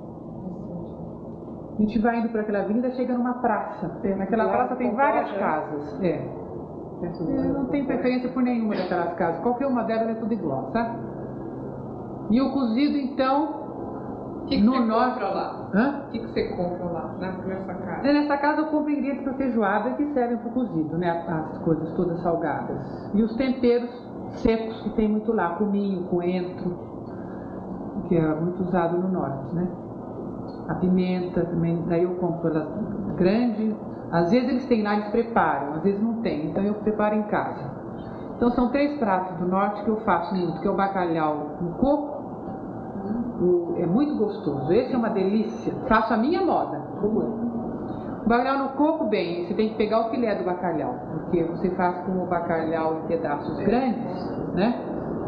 a gente vai indo por aquela avenida, chega numa praça. Naquela praça tem várias casas. Eu não tenho preferência por nenhuma daquelas casas. Qualquer uma delas é tudo igual, sabe? E o cozido, então,
no norte. O que você compra lá nessa casa?
Nessa casa eu compro ingredientes para feijoada que servem para o cozido, né? As coisas todas salgadas. E os temperos secos que tem muito lá, cominho, coentro, que é muito usado no norte, né? A pimenta também, daí eu compro ela grande. Às vezes eles têm lá, eles preparam, às vezes não tem, então eu preparo em casa. Então são 3 pratos do norte que eu faço muito, que é o bacalhau no coco. É muito gostoso, esse é uma delícia. Faço a minha moda. Como é? O bacalhau no coco, bem, você tem que pegar o filé do bacalhau, porque você faz com o bacalhau em pedaços grandes, né?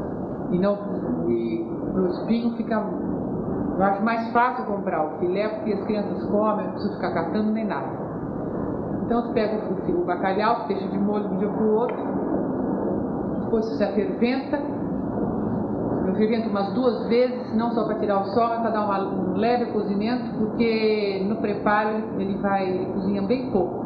E pro espinho fica. Eu acho mais fácil comprar o filé, porque as crianças comem, não precisa ficar catando nem nada. Então você pega o bacalhau, deixa de molho de um dia para o outro, depois você aferventa. Eu fervento umas 2 vezes, não só para tirar o sol, mas para dar um leve cozimento, porque no preparo ele cozinha bem pouco.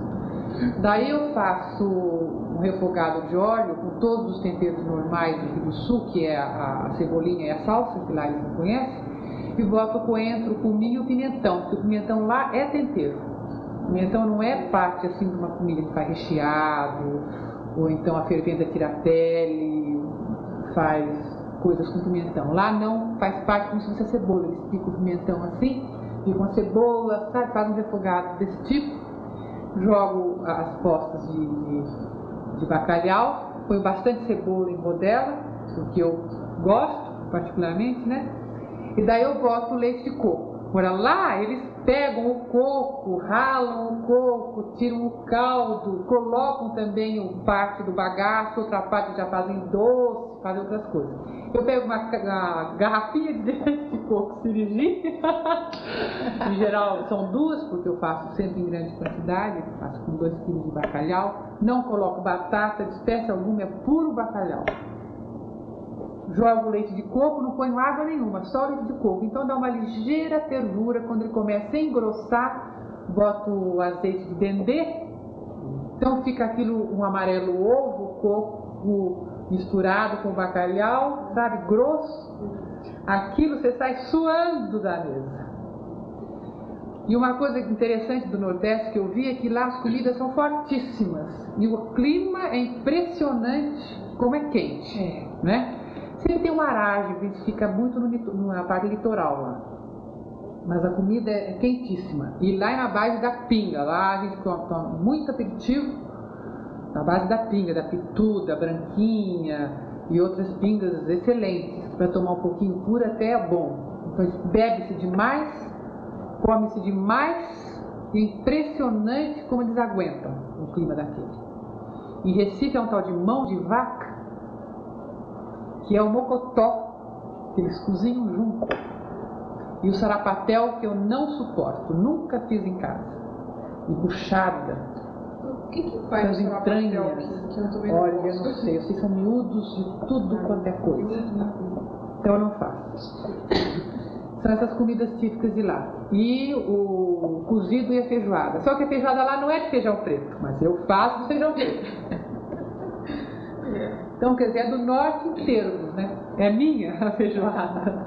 Daí eu faço um refogado de óleo com todos os temperos normais aqui do sul, que é a cebolinha e a salsa, que lá eles não conhecem, e boto o coentro, o cominho e o pimentão, porque o pimentão lá é tempero. O pimentão não é parte assim de uma comida que faz recheado, ou então a ferventa tira a pele, faz coisas com pimentão. Lá não, faz parte como se fosse a cebola, eles picam o pimentão assim, picam a cebola, sabe? Faz um refogado desse tipo, jogo as postas de bacalhau, ponho bastante cebola em rodela, porque eu gosto particularmente, né? E daí eu boto o leite de coco. Agora lá eles pegam o coco, ralam o coco, tiram o caldo, colocam também parte do bagaço, outra parte já fazem doce, fazem outras coisas. Eu pego uma garrafinha de leite de coco Sirigi, em geral são 2, porque eu faço sempre em grande quantidade, faço com 2 kg de bacalhau, não coloco batata de espécie alguma, é puro bacalhau. Jogo o leite de coco, não ponho água nenhuma, só o leite de coco. Então dá uma ligeira fervura. Quando ele começa a engrossar, boto o azeite de dendê. Então fica aquilo, um amarelo ovo, coco misturado com bacalhau, sabe, grosso. Aquilo você sai suando da mesa. E uma coisa interessante do Nordeste que eu vi é que lá as comidas são fortíssimas. E o clima é impressionante como é quente, né? Sempre tem uma aragem, a gente fica muito na parte litoral lá. Mas a comida é quentíssima. E lá é na base da pinga. Lá a gente toma muito aperitivo na base da pinga, da pitu, da branquinha e outras pingas excelentes. Para tomar um pouquinho pura até é bom. Então bebe-se demais, come-se demais. E é impressionante como eles aguentam o clima daquele. Em Recife é um tal de mão de vaca, que é o mocotó, que eles cozinham junto. E o sarapatel, que eu não suporto, nunca fiz em casa. E buchada.
O que faz
as entranhas? Olha, eu não sei, eu sei que são miúdos de tudo quanto é coisa. Então eu não faço. São essas comidas típicas de lá. E o cozido e a feijoada. Só que a feijoada lá não é de feijão preto, mas eu faço de feijão preto. Então, quer dizer, é do norte inteiro, né? É minha a feijoada.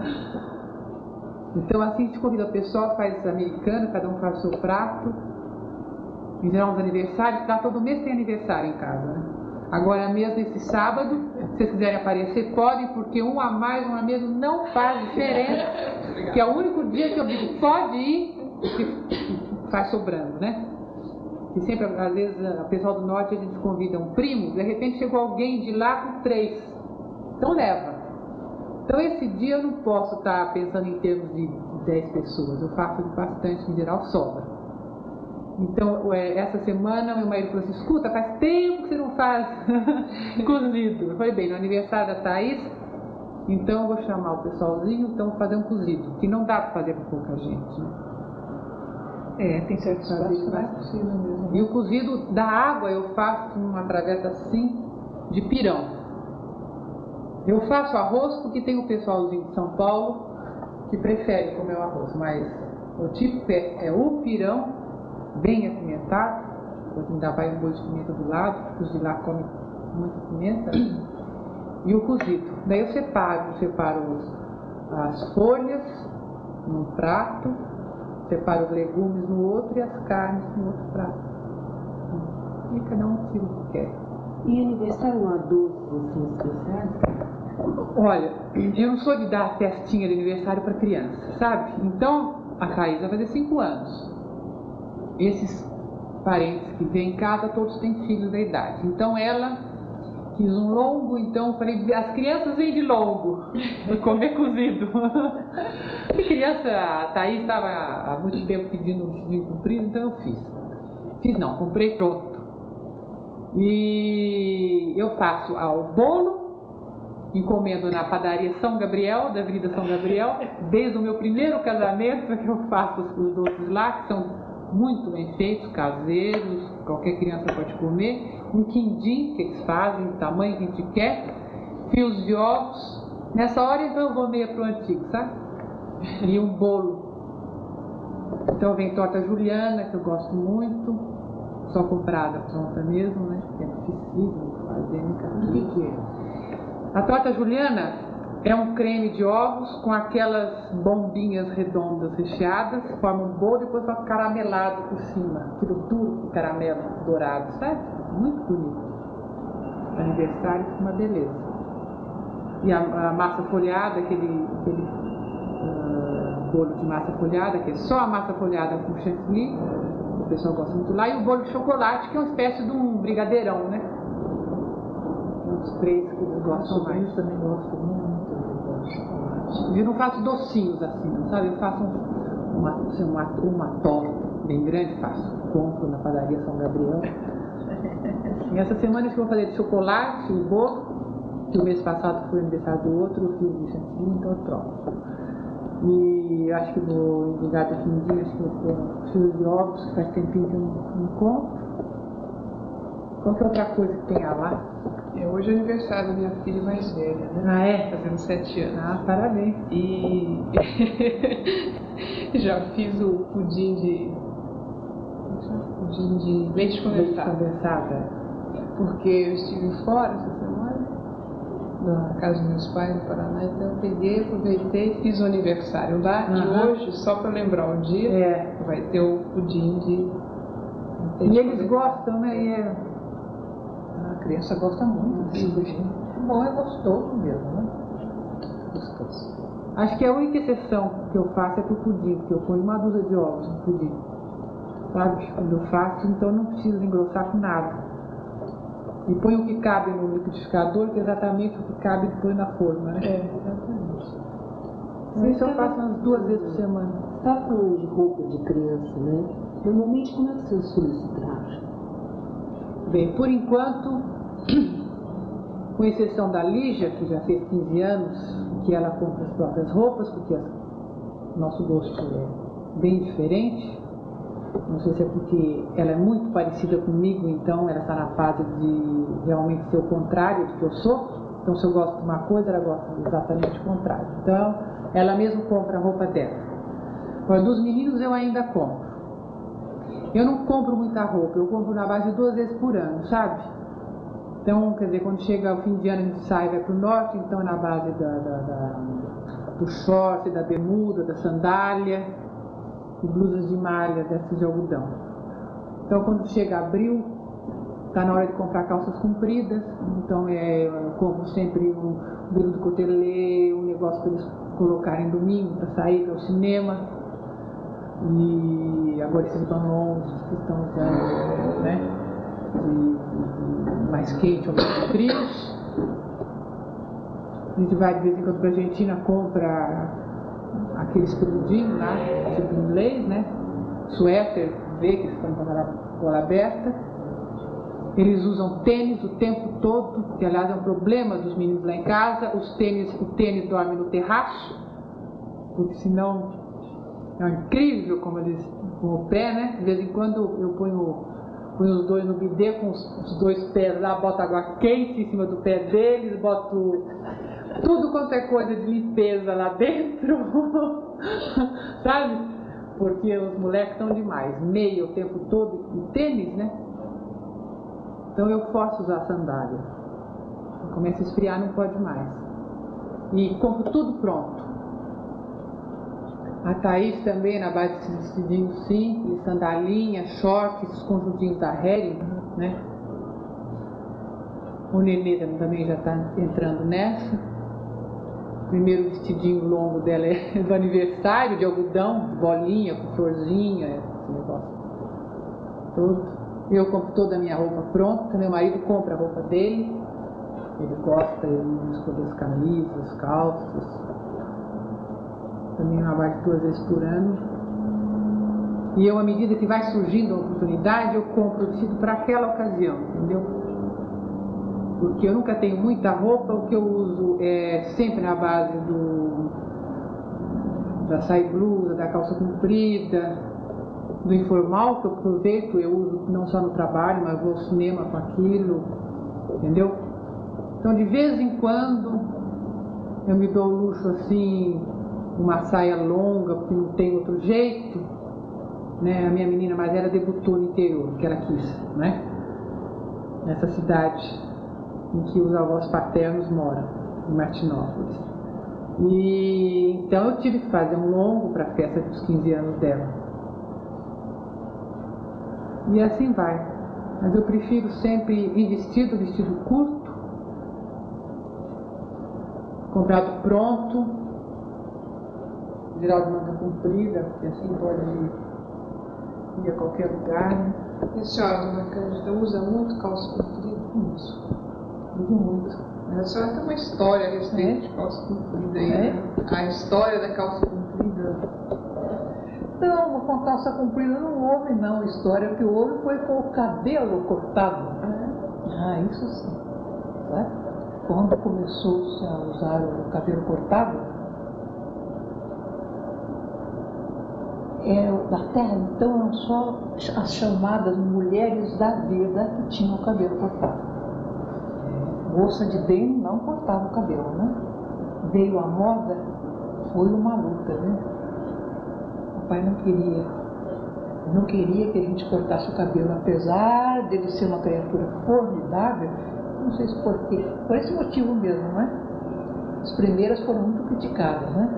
Então, assim, a gente convida o pessoal, faz americano, cada um faz o seu prato. Em geral, os aniversários, todo mês tem aniversário em casa, né? Agora mesmo esse sábado, se vocês quiserem aparecer, podem, porque um a mais, um a menos não faz diferença. Que é o único dia que eu digo, pode ir, que faz sobrando, né? Que sempre, às vezes, o pessoal do norte, a gente convida um primo, de repente chegou alguém de lá com 3. Então leva. Então esse dia eu não posso estar pensando em termos de 10 pessoas, eu faço bastante, em geral sobra. Então, essa semana, meu marido falou assim, escuta, faz tempo que você não faz cozido. Eu falei, bem, no aniversário da Thaís, então eu vou chamar o pessoalzinho, então vou fazer um cozido, que não dá para fazer com pouca gente, né?
Tem certos pratos que não é possível mesmo.
E o cozido da água eu faço uma travessa assim, de pirão. Eu faço arroz porque tem o pessoalzinho de São Paulo que prefere comer o arroz, mas o tipo é o pirão, bem apimentado, ainda vai um molho de pimenta do lado, porque os de lá comem muita pimenta, e o cozido. Daí eu separo as folhas num prato, separo os legumes no outro e as carnes no outro prato. E cada um tira o que quer.
E aniversário não há doces assim especiais?
Olha, eu não sou de dar festinha de aniversário para criança, sabe? Então, a Thaís vai fazer 5 anos. Esses parentes que vêm em casa, todos têm filhos da idade. Então ela quis um longo, então eu falei, as crianças vêm de longo, para comer cozido. A criança, a Thaís estava há muito tempo pedindo um vestidinho comprido, então eu fiz. Não, comprei pronto. E eu faço o bolo, encomendo na padaria São Gabriel, da Avenida São Gabriel, desde o meu primeiro casamento que eu faço os doces lá, que são muito bem feitos, caseiros, qualquer criança pode comer. Um quindim que eles fazem, do tamanho que a gente quer, fios de ovos. Nessa hora então eu vou meio pro antigo, sabe? E um bolo. Então vem torta juliana, que eu gosto muito, só comprada pronta mesmo, né? Que é difícil fazer em casa.
O que é?
A torta juliana é um creme de ovos com aquelas bombinhas redondas recheadas, forma um bolo e depois vai caramelado por cima, aquilo duro de caramelo dourado, sabe? Muito bonito. Aniversário, uma beleza. E a massa folhada, aquele bolo de massa folhada, que é só a massa folhada com chantilly, o pessoal gosta muito lá, e o bolo de chocolate, que é uma espécie de um brigadeirão, né? Os 3 que eu gosto mais.
Eu também gosto muito.
Eu não faço docinhos assim, não, sabe? Eu faço uma torta bem grande, compro na padaria São Gabriel. E essa semana eu vou fazer de chocolate, o bolo, que o mês passado foi aniversário do outro, eu fiz de chantilly, então eu troco. E eu acho que no lugar do quindim, acho que eu vou pôr fios de ovos, que faz tempinho que eu não compro. Qualquer outra coisa que tenha lá.
Hoje é aniversário da minha filha mais velha, né?
Ah, é?
Fazendo 7 anos.
Ah, parabéns.
E já fiz o pudim de leite condensado. Porque eu estive fora essa semana, na casa dos meus pais no Paraná, então eu peguei, aproveitei e fiz o aniversário lá. E hoje, só para lembrar o dia, vai ter o pudim de leite.
E eles gostam, né?
A criança gosta muito desse pudim. Bom, é gostoso mesmo, né? Gostoso.
Acho que a única exceção que eu faço é pro pudim, porque eu ponho 1 dúzia de ovos no pudim. Sabe? Quando eu faço, então não preciso engrossar com nada. E põe o que cabe no liquidificador, que é exatamente o que cabe e põe na forma, né?
Exatamente.
Isso eu faço umas 2 vezes por semana.
Você estava falando de roupa de criança, né? Normalmente, como é que seus filhos se tratam?
Bem, por enquanto, com exceção da Lígia, que já fez 15 anos, que ela compra as próprias roupas, porque o nosso gosto é bem diferente. Não sei se é porque ela é muito parecida comigo, então ela está na fase de realmente ser o contrário do que eu sou. Então, se eu gosto de uma coisa, ela gosta exatamente o contrário. Então, ela mesma compra a roupa dela. Agora, dos meninos eu ainda compro. Eu não compro muita roupa, eu compro na base de 2 vezes por ano, sabe? Então, quer dizer, quando chega o fim de ano a gente sai, vai para o norte, então é na base do short, da bermuda, da sandália, e blusas de malha, dessas de algodão. Então, quando chega abril, Está na hora de comprar calças compridas, então eu compro sempre um brilho do cotelê, um negócio para eles colocarem domingo, para sair para o cinema. E agora esses balões que estão usando, né, de mais quente ou mais frios. A gente vai de vez em quando para a Argentina, compra aqueles peludinhos lá, tipo inglês, né, suéter, vê que eles estão com a gola aberta. Eles usam tênis o tempo todo, que aliás é um problema dos meninos lá em casa. O tênis dorme no terraço, porque senão é incrível como eles com o pé, né? De vez em quando eu ponho os dois no bidê com os dois pés lá, boto água quente em cima do pé deles, boto tudo quanto é coisa de limpeza lá dentro, sabe? Porque os moleques estão demais, meia o tempo todo e tênis, né? Então eu forço usar sandália. Começa a esfriar, não pode mais. E compro tudo pronto. A Thaís também, na base de vestidinho simples, sandalinha, short, esses conjuntinhos da Hering, né? O Nenê também já está entrando nessa. O primeiro vestidinho longo dela é do aniversário, de algodão, bolinha, com florzinha, esse negócio todo. Eu compro toda a minha roupa pronta, meu marido compra a roupa dele, ele gosta, ele escolhe as camisas, as calças, também uma base 2 vezes por ano. E eu, à medida que vai surgindo a oportunidade, eu compro o vestido para aquela ocasião, entendeu? Porque eu nunca tenho muita roupa, o que eu uso é sempre na base da saia blusa, da calça comprida, do informal, que eu aproveito, eu uso não só no trabalho, mas vou ao cinema com aquilo, entendeu? Então, de vez em quando, eu me dou o luxo, assim, uma saia longa, porque não tem outro jeito, né? A minha menina mais velha debutou no interior, que ela quis, né? Nessa cidade em que os avós paternos moram, em Martinópolis. E então eu tive que fazer um longo para a festa dos 15 anos dela. E assim vai. Mas eu prefiro sempre ir vestido curto, comprado pronto, geral de manga comprida, porque assim pode ir a qualquer lugar.
E a senhora, dona Cândida, usa muito calça comprida?
Uso muito.
Mas a senhora tem uma história a respeito de calça comprida aí. A história da calça comprida.
Não, com calça comprida não houve não história. O que houve foi com o cabelo cortado. Isso sim. Né? Quando começou-se a usar o cabelo cortado, da terra então eram só as chamadas mulheres da vida que tinham o cabelo cortado. Moça de bem não cortava o cabelo, né? Veio a moda, foi uma luta, né? Papai não queria que a gente cortasse o cabelo, apesar dele ser uma criatura formidável, não sei se por quê, por esse motivo mesmo, né? As primeiras foram muito criticadas, né?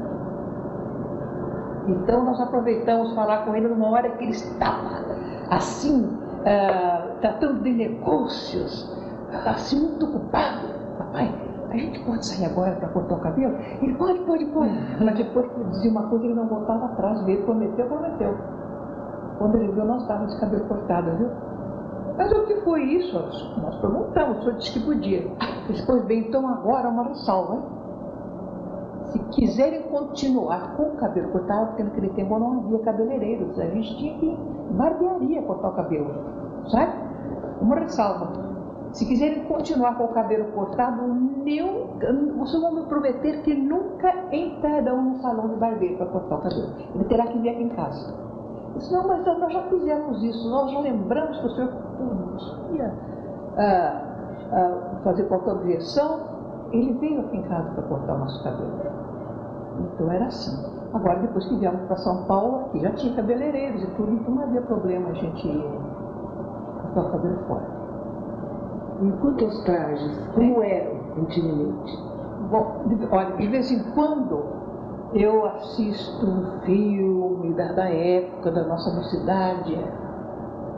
Então nós aproveitamos falar com ele numa hora que ele estava assim, tratando de negócios, assim muito ocupado. Papai, a gente pode sair agora para cortar o cabelo? Ele pode. Mas depois que dizia uma coisa, ele não voltava atrás, ele prometeu. Quando ele viu, nós estávamos de cabelo cortado, viu? Mas o que foi isso? Nós perguntamos, o senhor disse que podia. Ele disse, pois bem, então agora uma ressalva, hein? Se quiserem continuar com o cabelo cortado, porque naquele tempo não havia cabeleireiros, a gente tinha que ir em barbearia cortar o cabelo, sabe? Uma ressalva. Se quiserem continuar com o cabelo cortado, vocês vão me prometer que nunca entrarão no salão de barbeiro para cortar o cabelo. Ele terá que vir aqui em casa. Eu disse, não, mas nós já fizemos isso, nós já lembramos que o senhor podia fazer qualquer objeção. Ele veio aqui em casa para cortar o nosso cabelo. Então era assim. Agora, depois que viemos para São Paulo, aqui já tinha cabeleireiros e tudo, então não havia problema a gente cortar o cabelo fora.
E quanto aos trajes, como eram antigamente?
Bom, olha, de vez em quando eu assisto um filme da época da nossa mocidade,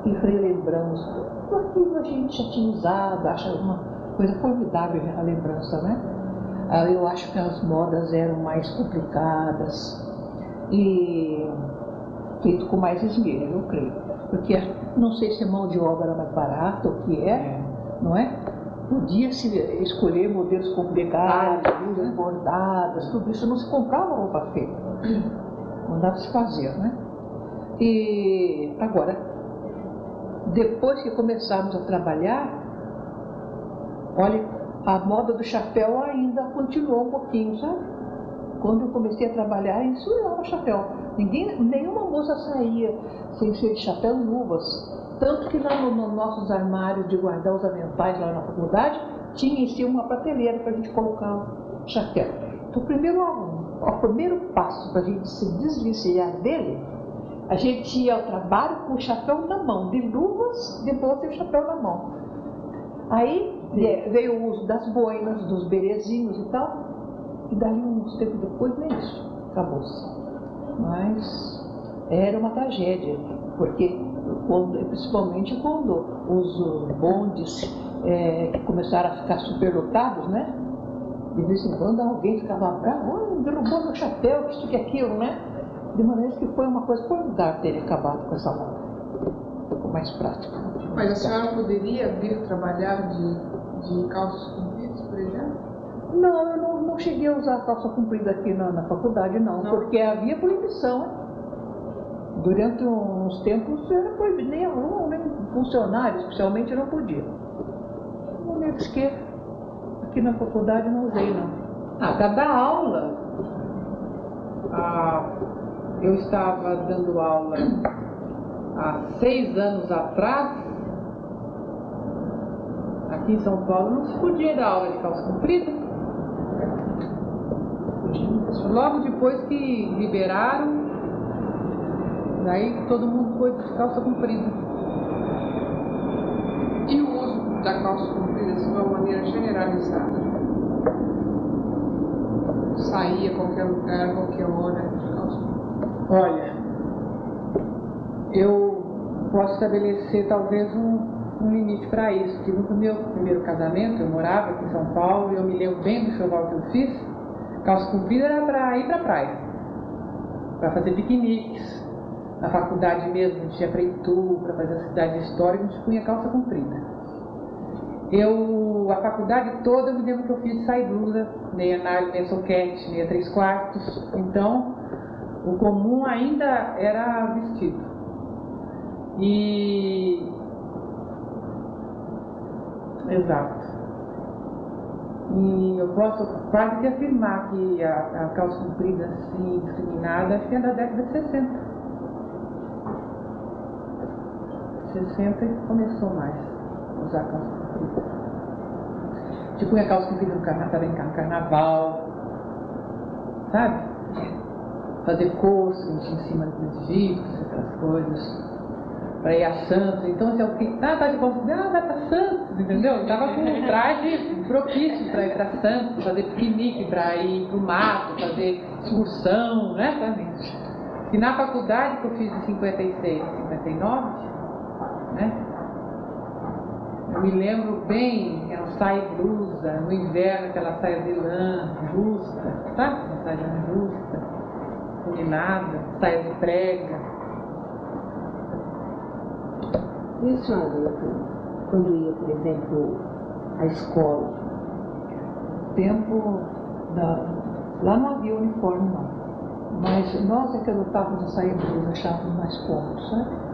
e relembramos tudo aquilo a gente já tinha usado, acho uma coisa formidável a lembrança, né? Eu acho que as modas eram mais complicadas e feito com mais esmero, eu creio. Porque não sei se a mão de obra era mais barata ou o que é, não é? Podia-se escolher modelos complicados, blusas bordadas, tudo isso. Não se comprava roupa feita, mandava se fazer, né? E agora, depois que começamos a trabalhar, olha, a moda do chapéu ainda continuou um pouquinho, sabe? Quando eu comecei a trabalhar, isso usava chapéu. Nenhuma moça saía sem ser de chapéu e luvas. Tanto que lá nos nossos armários de guardar os aventais lá na faculdade, tinha em si uma prateleira para a gente colocar o chapéu. Então, o primeiro passo para a gente se desvencilhar dele, a gente ia ao trabalho com o chapéu na mão, de luvas, de bolsa e o chapéu na mão. Aí veio o uso das boinas, dos berezinhos e tal, e dali uns tempos depois, nem isso, acabou-se. Mas era uma tragédia, porque principalmente quando os bondes que começaram a ficar superlotados, né? De vez em quando alguém ficava bravo, derrubou meu chapéu, isso que aquilo, né? De maneira que foi uma coisa formidável ter acabado com essa moda. Ficou mais prático.
Mas a senhora poderia vir trabalhar de calças compridas, por exemplo?
Não, eu não cheguei a usar calça comprida aqui na faculdade, não, porque havia proibição. Durante uns tempos era proibido, nem aluno, nem funcionário, especialmente, não podia. Não me que aqui na faculdade não usei, não.
Cada aula, eu estava dando aula há 6 anos atrás, aqui em São Paulo não se podia dar aula de calça comprida. Logo depois que liberaram, daí todo mundo foi de calça comprida.
E o uso da calça comprida de uma maneira generalizada? Saía a qualquer lugar, qualquer hora de calça comprida?
Olha, eu posso estabelecer talvez um limite para isso, que no meu primeiro casamento, eu morava aqui em São Paulo e eu me lembro bem do enxoval que eu fiz. Calça comprida era para ir para a praia, para fazer piqueniques. Na faculdade mesmo, a gente ia para Itu, para fazer a cidade histórica, a gente punha calça comprida. A faculdade toda, eu me lembro que eu fiz de saia blusa, meia nalha, meia soquete, meia 3/4. Então, o comum ainda era vestido. Exato. E eu posso quase que afirmar que a calça comprida, assim, discriminada, acho que é da década de 60. 60 começou mais a usar calça comprida. Tipo, punha calça comprida para brincar no carnaval, sabe? Fazer curso, a gente em cima dos egípcios, essas coisas, para ir a Santos. Então, se alguém tá de calça comprida, vai para Santos, entendeu? Eu tava com um traje propício para ir para Santos, fazer piquenique, para ir pro mato, fazer excursão, né? Exatamente. E na faculdade que eu fiz de 56 a 59, né? Eu me lembro bem, era saia e blusa, no inverno aquela saia de lã justa, sabe? Uma saia de lã justa, combinada, saia de prega.
E a senhora, quando ia, por exemplo, à escola?
Lá não havia uniforme, não. Mas nós é que adotávamos a saia blusa, achávamos mais cômodo, sabe?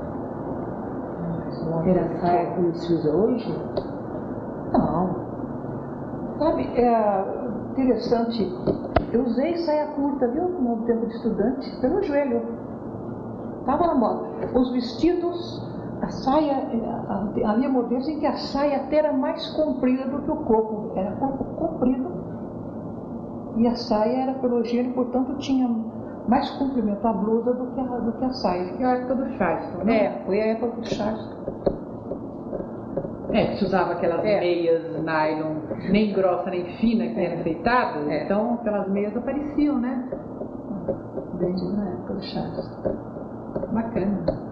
Era saia como se usa hoje?
Não. Sabe, é interessante. Eu usei saia curta, viu? No tempo de estudante, pelo joelho. Estava na moda. Os vestidos, a saia, havia modelos em que a saia até era mais comprida do que o corpo. Era corpo comprido e a saia era pelo gênero, portanto tinha mais comprimento a blusa do que a saia.
Que é a época do Charleston, né?
Foi a época do Charleston.
Que se usava aquelas meias nylon, nem grossa nem fina, que eram enfeitadas. Então aquelas meias apareciam, né?
Desde na época do Charleston.
Bacana.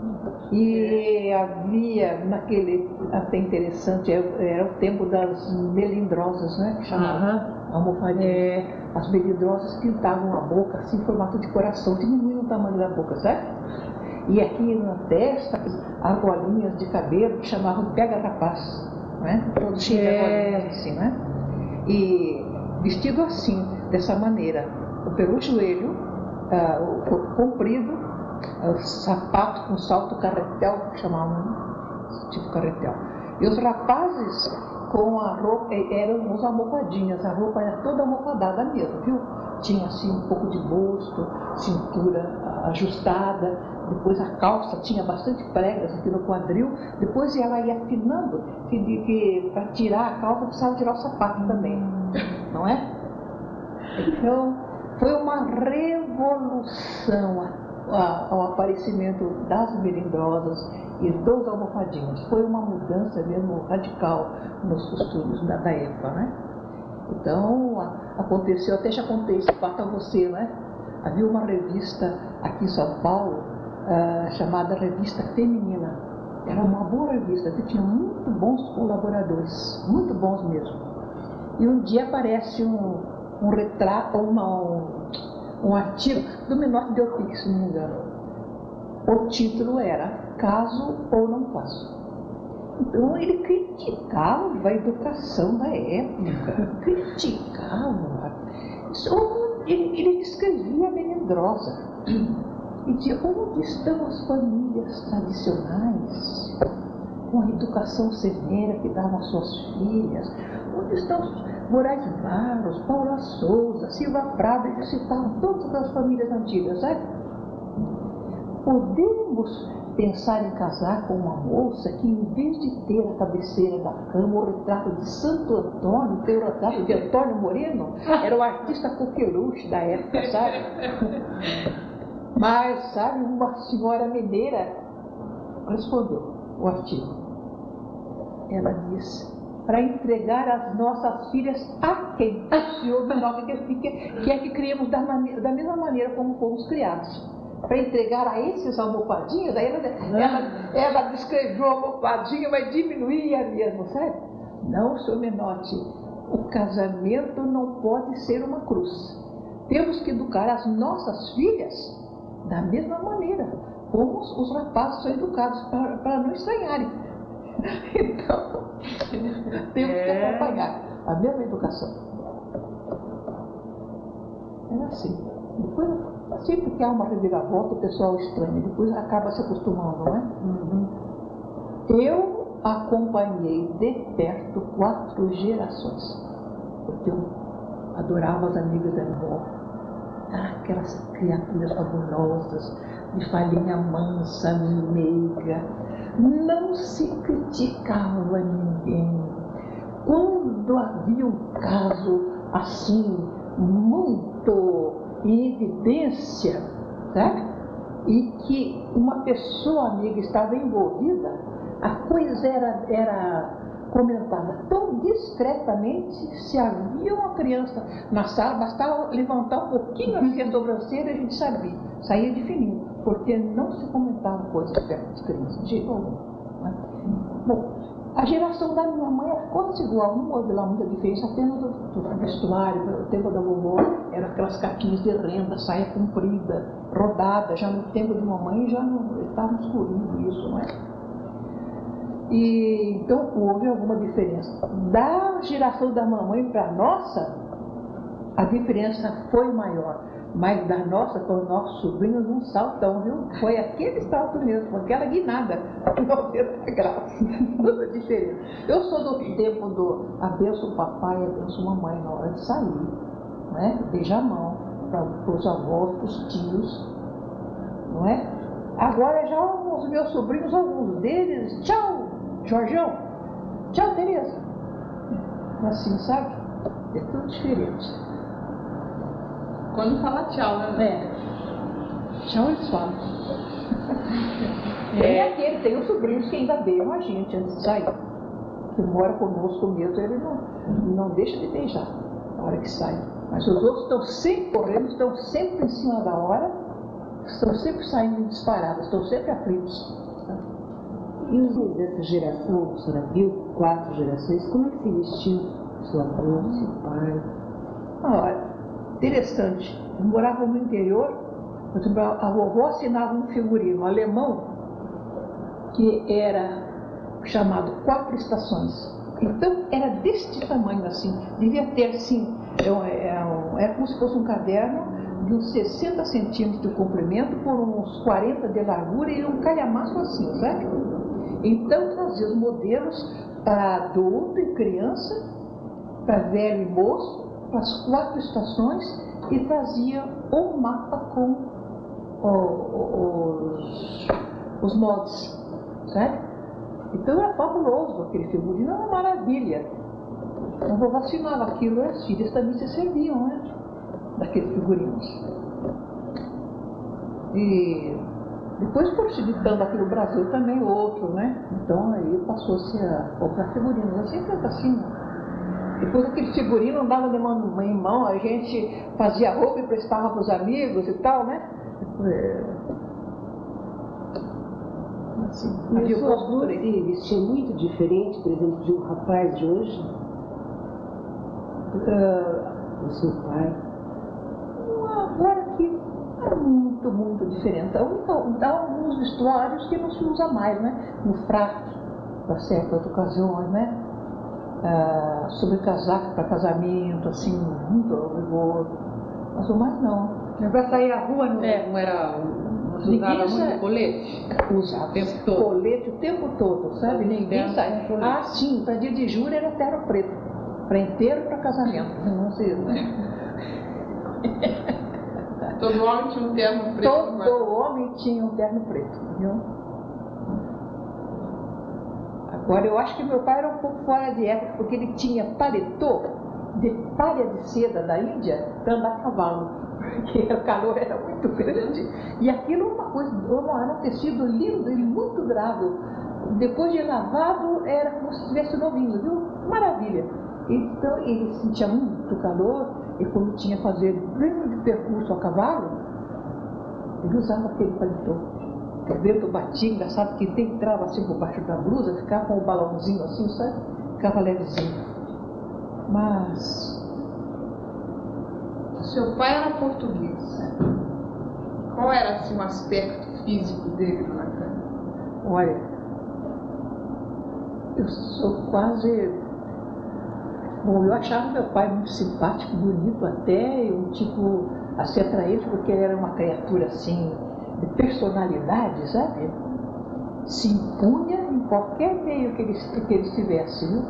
E havia naquele, até interessante, era o tempo das melindrosas, né? Que chamavam almofadinha. As melindrosas pintavam a boca assim, em formato de coração, diminuíam o tamanho da boca, certo? E aqui na testa, argolinhas de cabelo que chamavam pega-rapaz, né? Todos tinham argolinhas assim, né? E vestido assim, dessa maneira, pelo joelho, o corpo comprido, sapato com salto carretel, que chamavam, né? Tipo carretel. E os rapazes com a roupa, eram uns almofadinhas, a roupa era toda almofadada mesmo, viu? Tinha assim um pouco de busto, cintura ajustada, depois a calça tinha bastante pregas aqui no quadril, depois ela ia afinando, que para tirar a calça precisava tirar o sapato também, não é? Então, foi uma revolução ao aparecimento das melindrosas e dos almofadinhos. Foi uma mudança mesmo radical nos costumes da época, né? Então, aconteceu, até já contei esse fato a você, né? Havia uma revista aqui em São Paulo, chamada Revista Feminina. Era uma boa revista, que tinha muito bons colaboradores, muito bons mesmo. E um dia aparece um retrato, um artigo do Menotti Delpique, se não me engano. O título era Caso ou Não Caso. Então ele criticava a educação da época, criticava. Ele descrevia a melindrosa e dizia: onde estão as famílias tradicionais, com a educação severa que davam às suas filhas? Onde estão os Moraes Barros, Paula Souza, Silva Prado? Eles citavam todas as famílias antigas, certo? Podemos pensar em casar com uma moça que, em vez de ter a cabeceira da cama o retrato de Santo Antônio, ter o retrato de Antônio Moreno? Era o artista coqueluche da época, sabe? Mas, sabe, uma senhora mineira respondeu o artigo. Ela disse: para entregar as nossas filhas a quem? O senhor Menotti que é que criamos da mesma maneira como fomos criados. Para entregar a esses almofadinhas, aí ela descreveu a almofadinha, mas diminuía mesmo, sabe? Não, senhor Menotti, o casamento não pode ser uma cruz. Temos que educar as nossas filhas da mesma maneira como os rapazes são educados, para não estranharem. Então, temos que acompanhar a mesma educação. Era assim. Depois, sempre que há uma reviravolta, o pessoal estranha, depois acaba se acostumando, não é? Eu acompanhei de perto 4 gerações, porque eu adorava as amigas da minha avó, aquelas criaturas fabulosas, de falinha mansa, meiga, não se criticava ninguém. Quando havia um caso assim, muito em evidência, né? E que uma pessoa amiga estava envolvida, a coisa era comentada tão discretamente. Se havia uma criança na sala, bastava levantar um pouquinho assim a sobrancelha e a gente sabia, saía de fininho, porque não se comentava coisas perto das crianças, de jeito algum, né? Bom, a geração da minha mãe era quase igual, não houve lá muita diferença, apenas do vestuário. No tempo da vovó, eram aquelas capinhas de renda, saia comprida, rodada. Já no tempo de mamãe já não estava escurido isso, não é? E então houve alguma diferença. Da geração da mamãe para a nossa, a diferença foi maior. Mas da nossa para os nossos sobrinhos, um saltão, viu? Foi aquele salto mesmo, aquela guinada, 90 graus, toda diferente. Eu sou do tempo do abençoa o papai e abençoa a mamãe na hora de sair, né? Beija a mão para os avós, para os tios, não é? Agora já os meus sobrinhos, alguns deles, tchau, Jorjão, tchau, Tereza. Assim, sabe? É tudo diferente.
Quando fala tchau, né?
Tchau, eles falam. Tem os sobrinhos que ainda beijam a gente antes de sair. Que mora conosco mesmo, ele não deixa de beijar na hora que sai. Mas os outros estão sempre correndo, estão sempre em cima da hora, estão sempre saindo disparados, estão sempre aflitos.
E os homens dessa geração, a senhora viu 4 gerações, como é que se vestiu? Seu avô, seu pai?
Olha, interessante. Eu morava no interior, por exemplo, a vovó assinava um figurino alemão que era chamado 4 Estações. Então, era deste tamanho assim, devia ter assim, era como se fosse um caderno de uns 60 centímetros de comprimento por uns 40 de largura e um calhamaço assim, sabe? Então, trazia os modelos para adulto e criança, para velho e moço, para as 4 estações e trazia um mapa com os mods, sabe? Então era fabuloso aquele figurino, era uma maravilha. A vovó assinava aquilo e as filhas também se serviam, né? Daqueles figurinos. E depois foram se editando aqui no Brasil também outro, né? Então aí passou-se a comprar figurinos. Eu sempre era assim. Depois aquele figurino andava de mão em mão, a gente fazia roupa e prestava para os amigos e tal, né? Assim,
e o seu avô se vestia muito diferente, por exemplo, de um rapaz de hoje? O seu pai?
Agora que é muito, muito diferente. Há alguns vestuários que não se usa mais, né? No fraco, para certas ocasiões, né? Sobre casaco para casamento, assim, muito rigor. Mas o mais não.
Para sair à rua não era. Não se usava muito colete?
Usava
o tempo todo.
Colete o tempo todo, sabe? Ninguém sai. Ah, sim, para dia de julho era terno preto. Para inteiro para casamento. Não sei, né?
Todo homem tinha um terno preto.
Todo homem tinha um terno preto, viu? Agora, eu acho que meu pai era um pouco fora de época, porque ele tinha paletô de palha de seda da Índia para andar a cavalo, porque o calor era muito grande. E aquilo era uma coisa, era um tecido lindo e muito durável. Depois de lavado, era como se estivesse novinho, viu? Maravilha. Então, ele sentia muito calor, e quando tinha que fazer grande percurso a cavalo, ele usava aquele paletô. O vento batia, engraçado que ele entrava assim por baixo da blusa, ficava com o balãozinho assim, sabe? Ficava levezinho. Mas...
Seu pai era português. Qual era assim, o aspecto físico dele?
Olha, eu sou quase... Bom, eu achava meu pai muito simpático, bonito até, um tipo a ser atraente, porque ele era uma criatura assim, de personalidade, sabe? Se impunha em qualquer meio que ele estivesse, viu?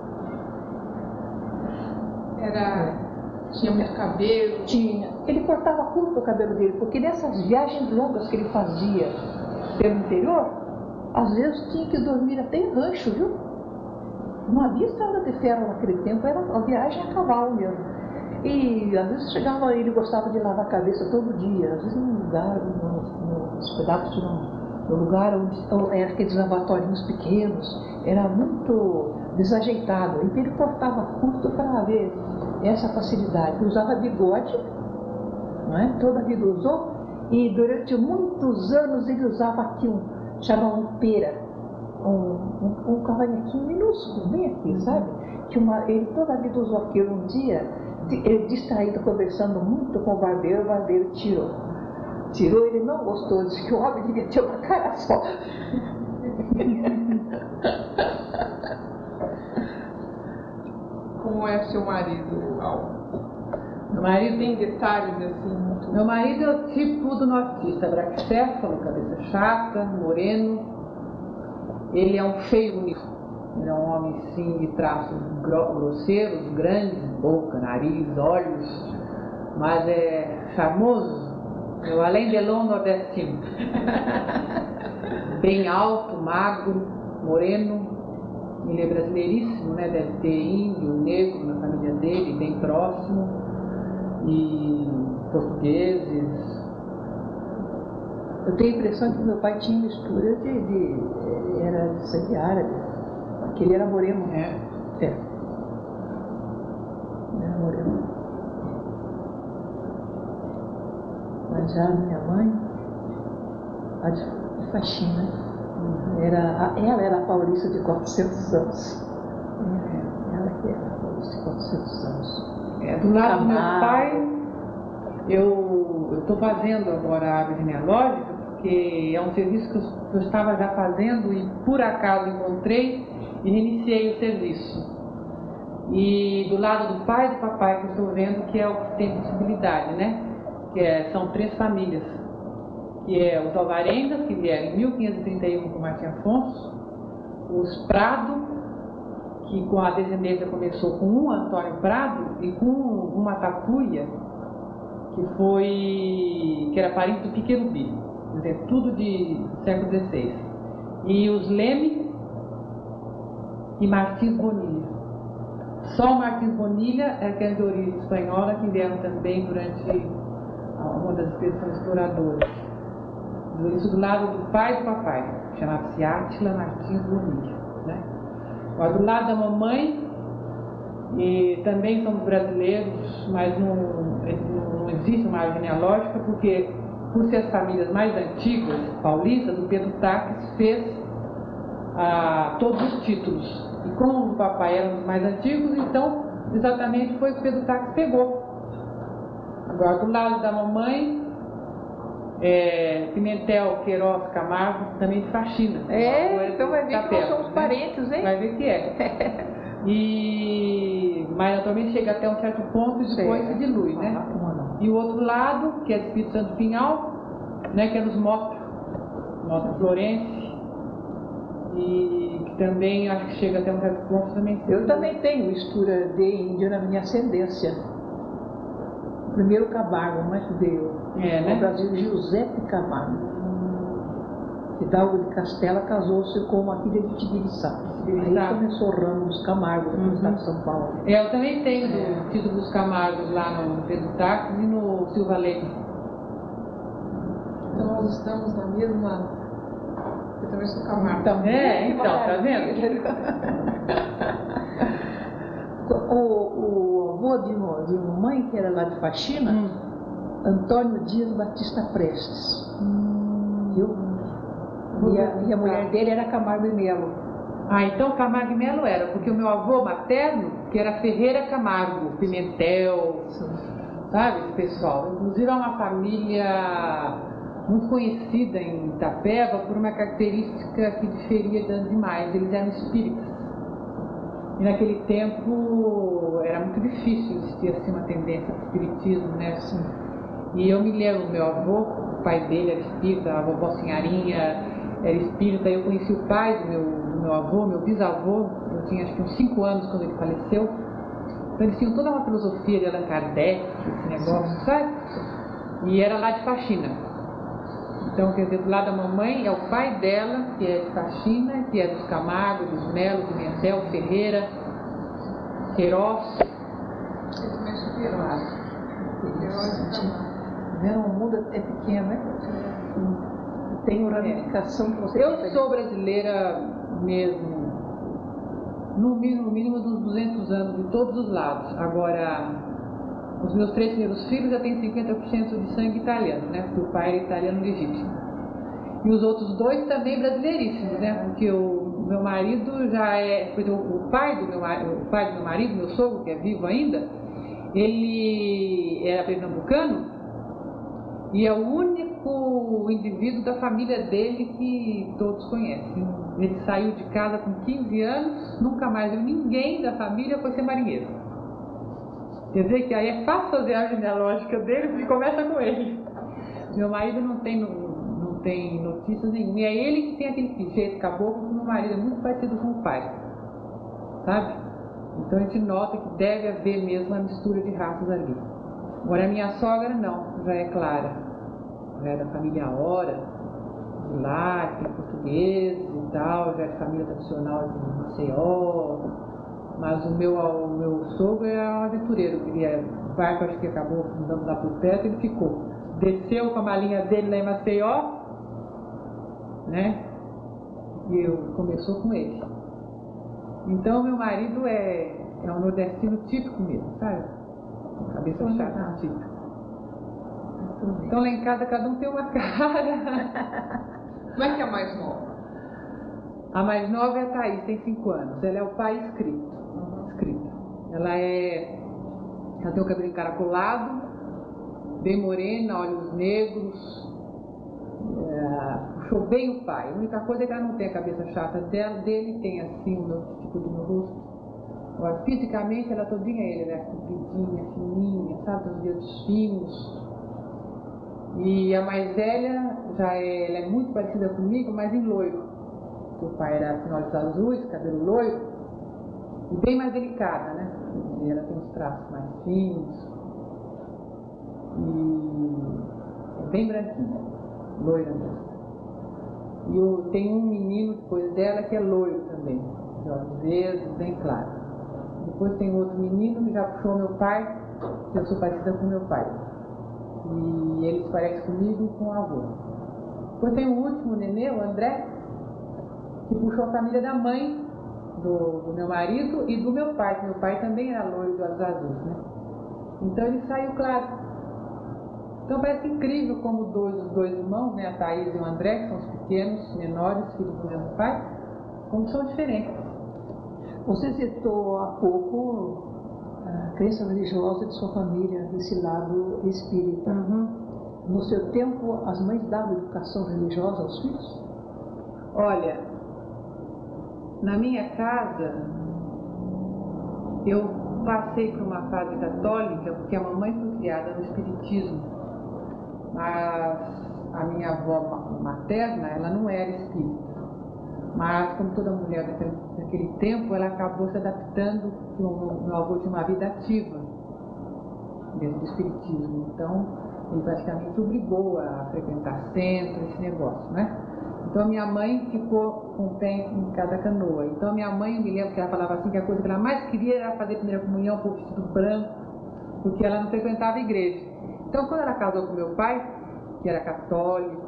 Tinha muito cabelo?
Tinha. Ele cortava curto o cabelo dele, porque nessas viagens longas que ele fazia pelo interior, às vezes tinha que dormir até em rancho, viu? Não havia estrada de ferro naquele tempo, era a viagem a cavalo mesmo. E às vezes chegava, ele gostava de lavar a cabeça todo dia, às vezes num lugar, hospedados no lugar onde eram aqueles lavatórios pequenos, era muito desajeitado. Então ele cortava curto para ver essa facilidade. Ele usava bigode, não é? Toda a vida usou, e durante muitos anos ele usava aqui chamavam pera, um cavanhaquinho minúsculo, bem aqui, sabe? Ele toda a vida usou aquilo. Um dia, ele distraído, conversando muito com o barbeiro tirou. Tirou, ele não gostou, disse que o homem devia ter uma cara só.
Como é seu marido, Al?
Meu marido
Tem detalhes assim muito...
Meu marido é o tipo do nortista, braquicéfalo, cabeça chata, moreno. Ele é um feio único. Ele é um homem, sim, de traços grosseiros, grandes, boca, nariz, olhos, mas é charmoso. É o além delon nordestino. Bem alto, magro, moreno. Ele é brasileiríssimo, né? Deve ter índio, negro na família dele, bem próximo. E portugueses.
Eu tenho a impressão que meu pai tinha mistura era de sangue árabe, porque ele era moreno.
É.
Ele era moreno. Mas já a minha mãe, a de faxina, Ela era a Paulista de 400 anos. Ela que era a Paulista de 400 anos.
Do lado do meu pai, eu estou fazendo agora a árvore genealógica, porque é um serviço que eu estava já fazendo e por acaso encontrei e reiniciei o serviço. E do lado do pai e do papai que eu estou vendo, que é o que tem possibilidade, né? São 3 famílias, que é os Alvarengas, que vieram em 1531 com Martim Afonso, os Prado, que com a descendência começou com um Antônio Prado e com uma Tapuia, que era parente do Piquerubi, quer dizer, tudo de século XVI. E os Leme e Martins Bonilha. Só o Martins Bonilha é que é de origem espanhola, que vieram também durante uma das expedições exploradoras. Isso do lado do pai e do papai, chamava-se Átila Martins Bonilha, né? Do lado da mamãe, e também somos brasileiros, mas não existe uma árvore genealógica, porque, por ser as famílias mais antigas, paulistas, o Pedro Taques fez todos os títulos. E como o papai era um dos mais antigos, então, exatamente foi o que o Pedro Taques pegou. Agora, do lado da mamãe, Pimentel, Queiroz, Camargo, também de faxina.
Então vai ver que nós somos parentes, hein?
Vai ver que é. Mas naturalmente chega até um certo ponto e depois se dilui, né? E o outro lado, que é de Espírito Santo Pinhal, né, que é dos Mota Florense, e que também acho que chega até um certo ponto também.
Eu também tenho mistura de índio na minha ascendência. O primeiro Camargo, mas veio no Brasil, Giuseppe Camargo. Hidalgo de Castela casou-se com uma filha de Tibiriçá. Aí começou o ramo dos Camargos, no estado de São Paulo.
Eu também tenho o título dos Camargos lá no Pedro Taques e no Silva Leite.
Então nós estamos na mesma. Eu também sou Camargo.
Então, tá vendo?
O avô de mamãe, que era lá de Faxina, Antônio Dias Batista Prestes. Viu? E a mulher dele era Camargo e Melo.
Então Camargo e Melo era, porque o meu avô materno, que era Ferreira Camargo, Pimentel, sabe, esse pessoal. Inclusive é uma família muito conhecida em Itapeva por uma característica que diferia das demais. Eles eram espíritas. E naquele tempo era muito difícil existir assim uma tendência ao espiritismo, né? Assim. E eu me lembro, meu avô, o pai dele era espírita, a vovó Sinharinha era espírita. Eu conheci o pai do meu avô, meu bisavô, eu tinha acho que uns 5 anos quando ele faleceu. Então eles tinham toda uma filosofia de Allan Kardec, esse negócio, sabe? E era lá de Faxina. Então, quer dizer, do lado da mamãe é o pai dela, que é de Faxina, que é dos Camargo, dos Melo, Pimentel, Ferreira, Queiroz.
Eu também sou Queiroz.
O mundo é pequeno, né? Tem ramificação que você
Eu sou brasileira mesmo, no mínimo dos 200 anos, de todos os lados. Agora, os meus 3 primeiros filhos já têm 50% de sangue italiano, né? Porque o pai era italiano legítimo. E os outros 2 também brasileiríssimos, né? Porque o meu marido já é... O pai do meu marido, meu sogro, que é vivo ainda, ele era pernambucano e é o único indivíduo da família dele que todos conhecem. Ele saiu de casa com 15 anos, nunca mais viu ninguém da família, foi ser marinheiro. Quer dizer que aí é fácil fazer a genealógica dele e começa com ele. Meu marido não tem notícias nenhuma. E é ele que tem aquele jeito caboclo, porque meu marido é muito parecido com o pai. Sabe? Então a gente nota que deve haver mesmo uma mistura de raças ali. Agora a minha sogra não, já é clara. Já é da família Hora, de lá, que tem portugueses e tal, já é de família tradicional de Maceió. Mas o meu sogro é um aventureiro, o barco acho que acabou andando lá por perto, ele ficou. Desceu com a malinha dele lá em Maceió, né? E começou com ele. Então meu marido é um nordestino típico mesmo, sabe? Cabeça chata, típico. Então lá em casa cada um tem uma cara.
Como é que é a mais nova?
A mais nova é a Thaís, tem 5 anos. Ela é o pai escrito. Ela tem o cabelo encaracolado, bem morena, olhos negros. Puxou bem o pai. A única coisa é que ela não tem a cabeça chata dele, tem assim o meu tipo do meu rosto. Agora, fisicamente ela todinha ela é compridinha, fininha, sabe, os dedos finos. E a mais velha ela é muito parecida comigo, mas em loiro. O pai era assim, olhos azuis, cabelo loiro e bem mais delicada, né? E ela tem os traços mais finos e é bem branquinha, loira mesmo. E tem um menino depois dela que é loiro também, de olhos verdes, bem claro. Depois tem outro menino que já puxou meu pai, que eu sou parecida com meu pai. E ele se parece comigo com o avô. Depois tem o último nenê, o André, que puxou a família da mãe do meu marido e do meu pai, que meu pai também era loiro de olhos azuis, né? Então ele saiu claro. Então parece incrível como os dois irmãos, né, a Thaís e o André, que são os pequenos, menores, filhos do mesmo pai, como são diferentes.
Você citou há pouco a crença religiosa de sua família, desse lado espírita. No seu tempo, as mães davam educação religiosa aos filhos?
Olha, na minha casa, eu passei por uma fase católica porque a mamãe foi criada no espiritismo, mas a minha avó materna, ela não era espírita. Mas, como toda mulher naquele tempo, ela acabou se adaptando, porque o meu avô tinha uma vida ativa dentro do espiritismo. Então, ele praticamente obrigou a frequentar centro, esse negócio, né? Então, a minha mãe ficou com o pé em cada canoa. Então, a minha mãe, eu me lembro que ela falava assim, que a coisa que ela mais queria era fazer primeira comunhão com o vestido branco, porque ela não frequentava a igreja. Então, quando ela casou com meu pai, que era católico,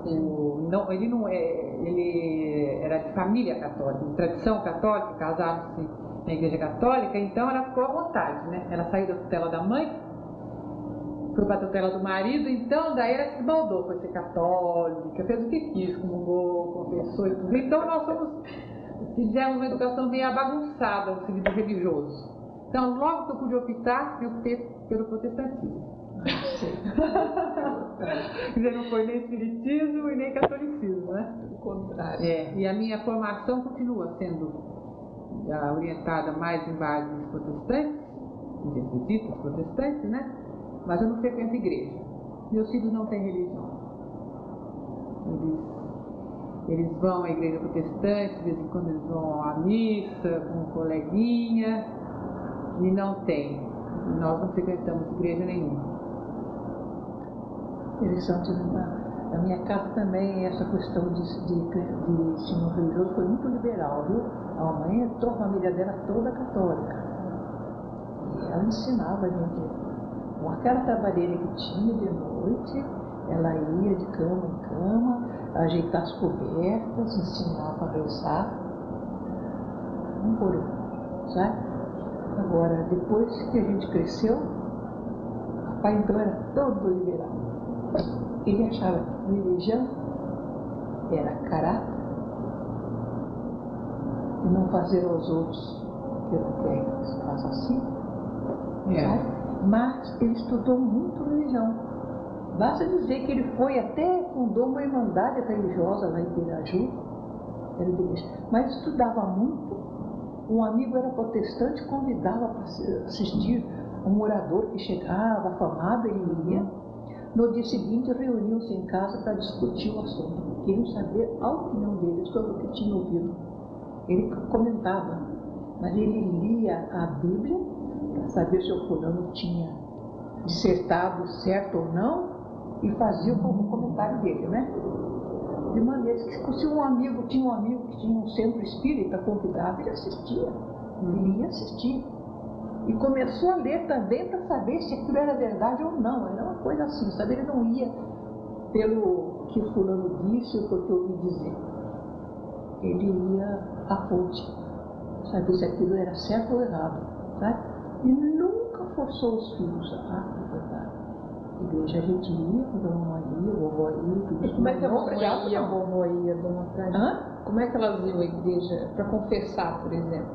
ele era de família católica, de tradição católica, casaram-se na igreja católica, então ela ficou à vontade, né? Ela saiu da tutela da mãe, foi para a tutela do marido, então daí ela se baldou, foi ser católica, fez o que quis, comungou, confessou e tudo. Então nós fizemos uma educação meio bagunçada, no sentido religioso. Então logo que eu pude optar, eu optei pelo protestantismo. Quer dizer, não foi nem espiritismo e nem catolicismo, né?
Pelo contrário.
E a minha formação continua sendo orientada mais em bases protestantes, ditas protestantes, né? Mas eu não frequento igreja. Meus filhos não têm religião. Eles vão à igreja protestante, de vez em quando eles vão à missa com um coleguinha, e não tem. Nós não frequentamos igreja nenhuma.
Interessante. Na minha casa também essa questão de ensino religioso foi muito liberal, viu? A mãe entrou, a família dela toda católica. E ela ensinava a gente. Com aquela trabalheira que tinha de noite, ela ia de cama em cama, ajeitar as cobertas, ensinava a rezar. Um por um, sabe? Agora, depois que a gente cresceu, o pai então era todo liberal. Ele achava que religião era caráter e não fazer aos outros o que eu não quero que se faça assim. Mas ele estudou muito religião. Basta dizer que ele foi até, fundou uma irmandade religiosa lá em Piraju, mas estudava muito. Um amigo era protestante, convidava para assistir um orador que chegava, afamado, ele ia. No dia seguinte, reuniam-se em casa para discutir o assunto. Queriam saber a opinião dele sobre o que tinha ouvido. Ele comentava, mas ele lia a Bíblia para saber se o fulano tinha dissertado certo ou não e fazia o comentário dele, né? De maneira que se tinha um amigo que tinha um centro espírita, convidado, ele assistia. Ele ia assistir. E começou a ler também para saber se aquilo era verdade ou não. Era uma coisa assim, sabe? Ele não ia pelo que o fulano disse ou porque eu ouvi dizer. Ele ia à fonte, saber se aquilo era certo ou errado, sabe? E nunca forçou os filhos a frequentar. Igreja a gente ia, quando a mamãe ia, a vovó ia, tudo isso.
Como é que a
Não
mamãe
obrigava,
ia, a
não.
vovó ia, dona Tânia?
Hã?
Como é que elas iam à igreja para confessar, por exemplo?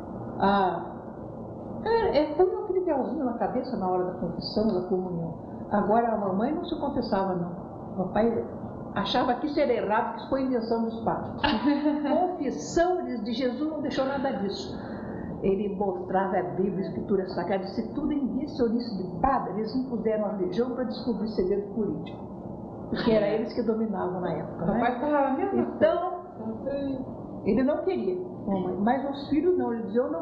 Põe aquele véuzinho na cabeça na hora da confissão, da comunhão. Agora a mamãe não se confessava, não. O papai achava que isso era errado, que isso foi invenção dos padres. Confissão de Jesus não deixou nada disso. Ele mostrava a Bíblia, a Escritura Sagrada, se tudo em inicionice de padre, eles impuseram a religião para descobrir segredo político. Porque era eles que dominavam na época.
Papai
Né?
falava a mesma
Então,
coisa.
ele não queria, mamãe, mas os filhos não, ele dizia, eu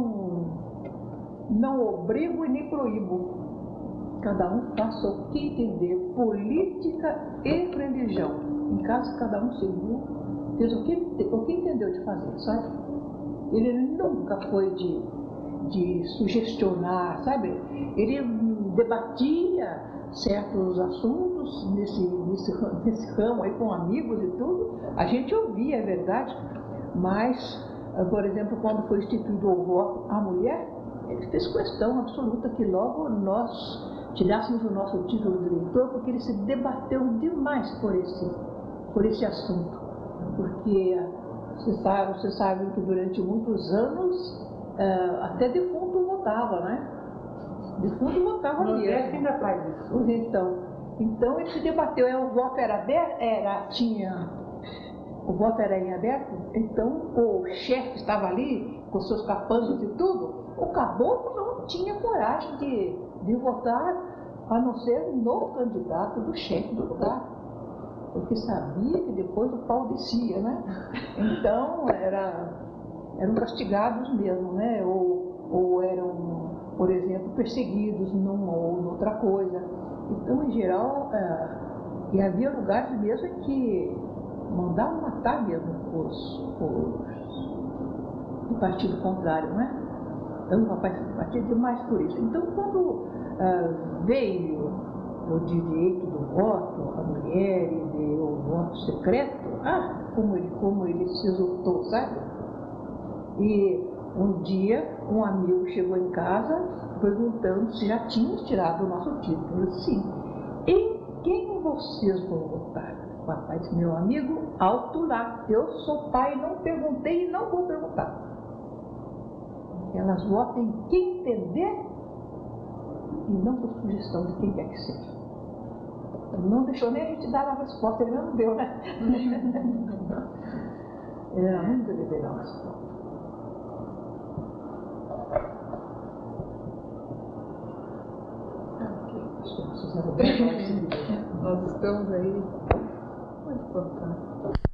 não obrigo e nem proíbo. Cada um faça o que entender, política e religião. Em casa, cada um seguiu, fez o que entendeu de fazer, sabe? Ele nunca foi de sugestionar, sabe? Ele debatia certos assuntos nesse ramo aí com amigos e tudo. A gente ouvia, é verdade, mas, por exemplo, quando foi instituído o voto à mulher, ele fez questão absoluta que logo nós tirássemos o nosso título de eleitor, porque ele se debateu demais por esse assunto. Porque você sabe que durante muitos anos até defunto votava, né? Defunto votava
No
mesmo.
Nordeste ainda faz isso.
Então ele se debateu, o voto era aberto, o voto era em aberto, então o chefe estava ali com seus capangas e tudo, o caboclo não tinha coragem de votar, a não ser no candidato do chefe do lugar, porque sabia que depois o pau descia, né? Então eram castigados mesmo, né? Ou eram, por exemplo, perseguidos numa ou noutra coisa. Então, em geral, e havia lugares mesmo em que mandavam matar mesmo os do partido contrário, né? Então o papai se batia demais por isso. Então, quando veio o direito do voto, a mulher e o voto secreto, como ele se exultou, sabe? E um dia, um amigo chegou em casa perguntando se já tínhamos tirado o nosso título. Eu disse, sim. Em quem vocês vão votar? O papai disse, meu amigo, alto lá. Eu sou pai, não perguntei e não vou perguntar. Elas votam em quem entender e não por sugestão de quem quer que seja. Não deixou nem a gente dar a resposta, ele não deu, né? Ele era muito liberal.
Nós estamos aí. Muito importante.